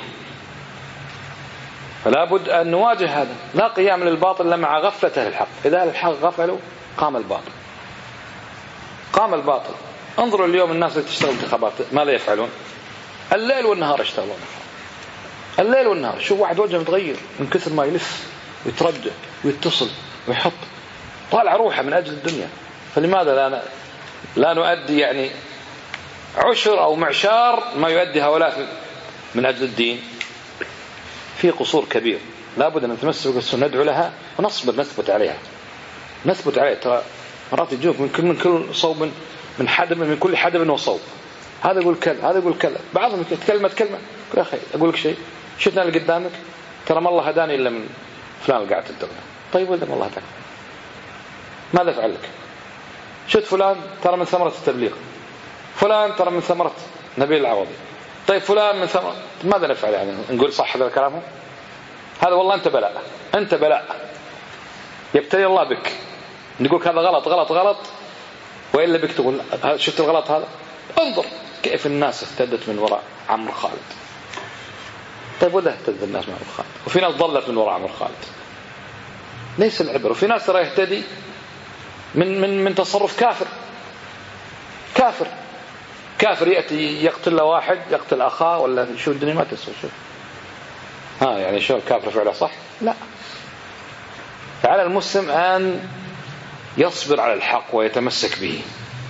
فلا بد أن نواجه هذا، لا قيام للباطل إلا مع غفلة أهل الحق. إذا أهل الحق غفلوا قام الباطل، قام الباطل. انظروا اليوم الناس اللي تشتغل انتخابات ماذا يفعلون؟ الليل والنهار يشتغلون، الليل والنهار. شوف واحد وجهه متغير من كثر ما يلف ويترجى ويتصل ويحط، طالع روحه من أجل الدنيا. فلماذا لا لا نؤدي يعني عشر أو معشار ما يؤدي هؤلاء من أجل الدين؟ في قصور كبير، لا بد أن نتمسك بالسنة، ندعو لها ونصبر، نثبت عليها، نثبت عليها. ترى مرات يجوك من كل من كل صوب من حدب، من كل حدب وصوب، هذا يقول كذا هذا يقول كذا، بعضهم يتكلم كلمة يا أخي أقول لك شيء، شفنا اللي قدامك ترى ما الله هداني إلا من فلان اللي قاعد تدرنا. طيب وإذا ما الله هداك ماذا فعل لك؟ شفت فلان ترى من ثمرة التبليغ، فلان ترى من ثمرة نبيل العوضي، طيب فلان من ثمرة، ماذا نفعل يعني؟ نقول صح هذا الكلام؟ هذا والله أنت بلاء، أنت بلاء يبتلي الله بك. نقول هذا غلط غلط غلط، وإلا بك تقول شفت الغلط هذا؟ انظر كيف الناس اهتدت من وراء عمرو خالد. طيب وده اهتد الناس من عمرو خالد، وفي ناس ضلت من وراء عمرو خالد. ليس العبر. وفي ناس ترى يهتدي من من من تصرف كافر، كافر كافر يأتي يقتل له واحد، يقتل أخاه، ولا شو الدنيا ما تسوي. شو ها يعني شو الكافر فعله صح؟ لا. فعلى المسلم أن يصبر على الحق ويتمسك به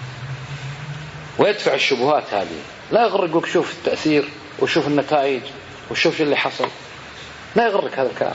ويدفع الشبهات هذه. لا يغرك يقولك شوف التأثير وشوف النتائج وشوف اللي حصل، لا يغرك هذا الكلام.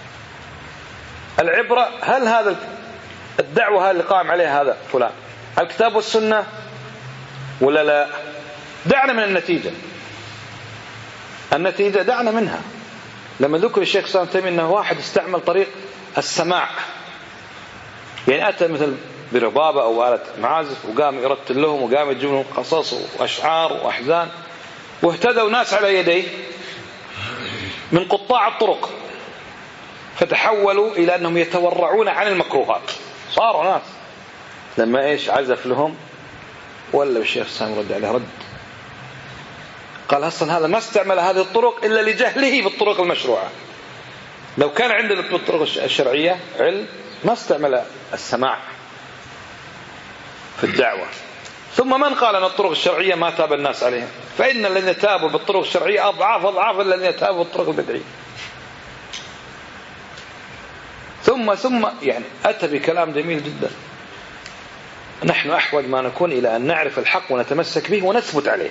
العبرة هل هذا الدعوة هذا اللي قائم عليها هذا فلان الكتاب والسنة ولا لا؟ دعنا من النتيجة، النتيجة دعنا منها. لما ذكر الشيخ صلى الله عليه وسلم أنه واحد استعمل طريق السماع، يعني أتى مثل بربابة أو آلة معازف وقام يرتل لهم وقام يجيب لهم قصص وأشعار وأحزان، واهتدوا ناس على يديه من قطاع الطرق، فتحولوا إلى أنهم يتورعون عن المكروهات. صاروا ناس لما إيش عزف لهم ولا الشيخ سامي رد عليه رد، قال أصلا هذا ما استعمل هذه الطرق إلا لجهله بالطرق المشروعة. لو كان عندنا بالطرق الشرعية علم ما استعمل السماع في الدعوة. ثم من قال أن الطرق الشرعية ما تاب الناس عليها؟ فإن الذين تابوا بالطرق الشرعية أضعاف أضعاف الذين تابوا بالطرق البدعية. ثم ثم يعني أتى بكلام جميل جدا. نحن أحوج ما نكون إلى أن نعرف الحق ونتمسك به ونثبت عليه،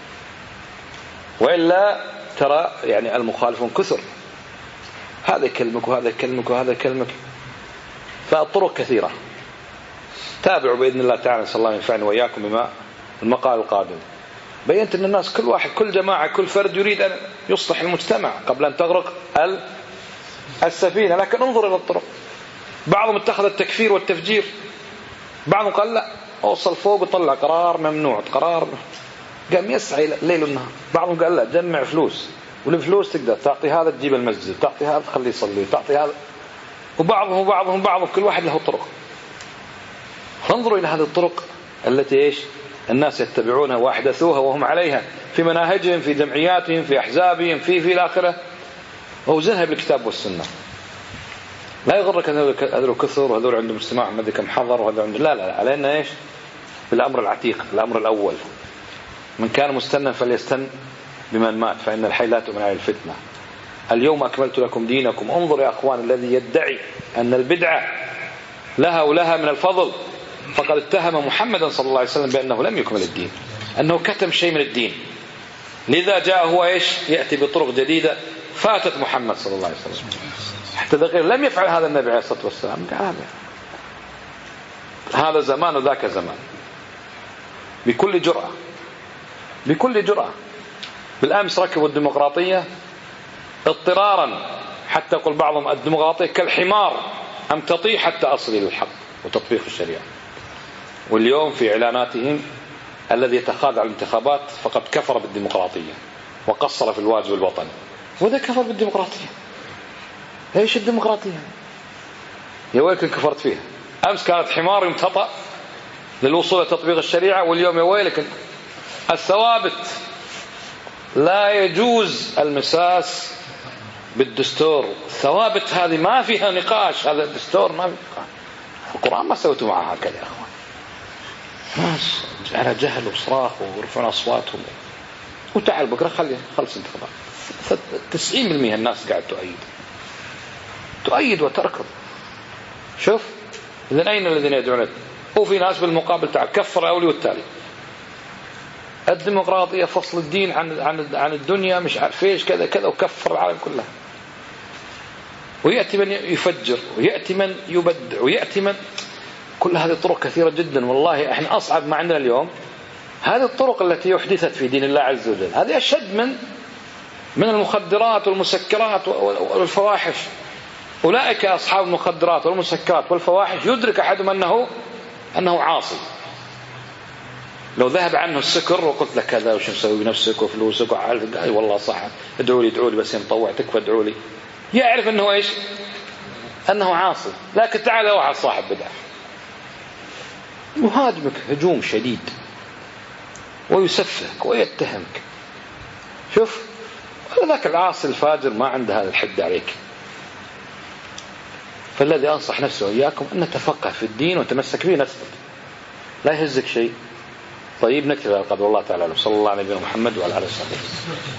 وإلا ترى يعني المخالفون كثر، هذا يكلمك وهذا يكلمك وهذا يكلمك، فالطرق كثيرة. تابعوا بإذن الله تعالى، صلى الله ينفعني وإياكم بما المقال القادم. بينت أن الناس كل واحد كل جماعة كل فرد يريد أن يصلح المجتمع قبل أن تغرق السفينة، لكن انظر إلى الطرق. بعضهم اتخذ التكفير والتفجير، بعضهم قال لا أوصل فوق وطلع قرار ممنوع، قرار قام يسعى ليل والنهار. بعضهم قال لا جمع فلوس، والفلوس تقدر تعطي هذا تجيب المسجد، تعطي هذا تخليه يصلي، تعطي هذا. وبعضهم وبعضهم بعضهم كل واحد له طرق. فانظروا إلى هذه الطرق التي إيش الناس يتبعونها واحدثوها وهم عليها في مناهجهم، في جمعياتهم، في أحزابهم، في في الآخرة، ووزنها بالكتاب والسنة. لا يغرك هذول كثر وهذول عندهم اجتماع ما ادري كم حضر وهذول عندهم، لا لا علينا ايش بالامر العتيق، الامر الاول، من كان مستنا فليستن بمن مات فان الحي لا تؤمن على الفتنه. اليوم اكملت لكم دينكم. انظر يا اخوان الذي يدعي ان البدعه لها ولها من الفضل فقد اتهم محمدا صلى الله عليه وسلم بانه لم يكمل الدين، انه كتم شيء من الدين، لذا جاء هو ايش ياتي بطرق جديده فاتت محمد صلى الله عليه وسلم. حتى ذكر لم يفعل هذا النبي عليه الصلاة والسلام. هذا زمان وذاك زمان، بكل جرأة بكل جرأة. بالأمس ركبوا الديمقراطية اضطرارا، حتى يقول بعضهم الديمقراطية كالحمار أم تطيح حتى أصل للحق وتطبيق الشريعة. واليوم في إعلاناتهم الذي يتخاذ على الانتخابات فقد كفر بالديمقراطية وقصر في الواجب الوطني، وذا كفر بالديمقراطية. ايش الديمقراطية؟ يا ويلك كفرت فيها. امس كانت حمار يمتطأ للوصول لتطبيق الشريعة، واليوم يا ويلك الثوابت لا يجوز المساس بالدستور. الثوابت هذه ما فيها نقاش، هذا الدستور ما فيه نقاش. القرآن ما سويتوا معها هكذا يا اخوان، ناس على جهل وصراخ ورفعون اصواتهم. وتعال بكره خلي خلص انتخابات. تسعين بالمئة الناس قاعد تؤيد تؤيد وتركض. شوف إذن أين الذين يدعون؟ وفي ناس بالمقابل تعال كفر أولي والتالي. الديمقراطية فصل الدين عن عن عن الدنيا، مش عارف ايش كذا كذا، وكفر العالم كلها. ويأتي من يفجر، ويأتي من يبدع، ويأتي من، كل هذه الطرق كثيرة جدا. والله احنا أصعب ما عندنا اليوم هذه الطرق التي يحدثت في دين الله عز وجل. هذه أشد من من المخدرات والمسكرات والفواحش. أولئك أصحاب المخدرات والمسكرات والفواحش يدرك أحدهم أنه أنه عاصي. لو ذهب عنه السكر وقلت لك هذا وش مسوي بنفسك وفلوسك وعارف، قال والله صح ادعوا لي ادعوا لي بس مطوع تكفى ادعوا لي، يعرف أنه إيش أنه عاصي. لكن تعال واحد صاحب بدعة يهاجمك هجوم شديد ويسفهك ويتهمك. شوف ذاك العاصي الفاجر ما عنده هذا الحد عليك. فالذي أنصح نفسه وإياكم أن نتفقه في الدين وتمسك به نثبت، لا يهزك شيء. طيب نكتب على قدر الله تعالى. صلى الله عليه وسلم محمد وعلى آله وصحبه.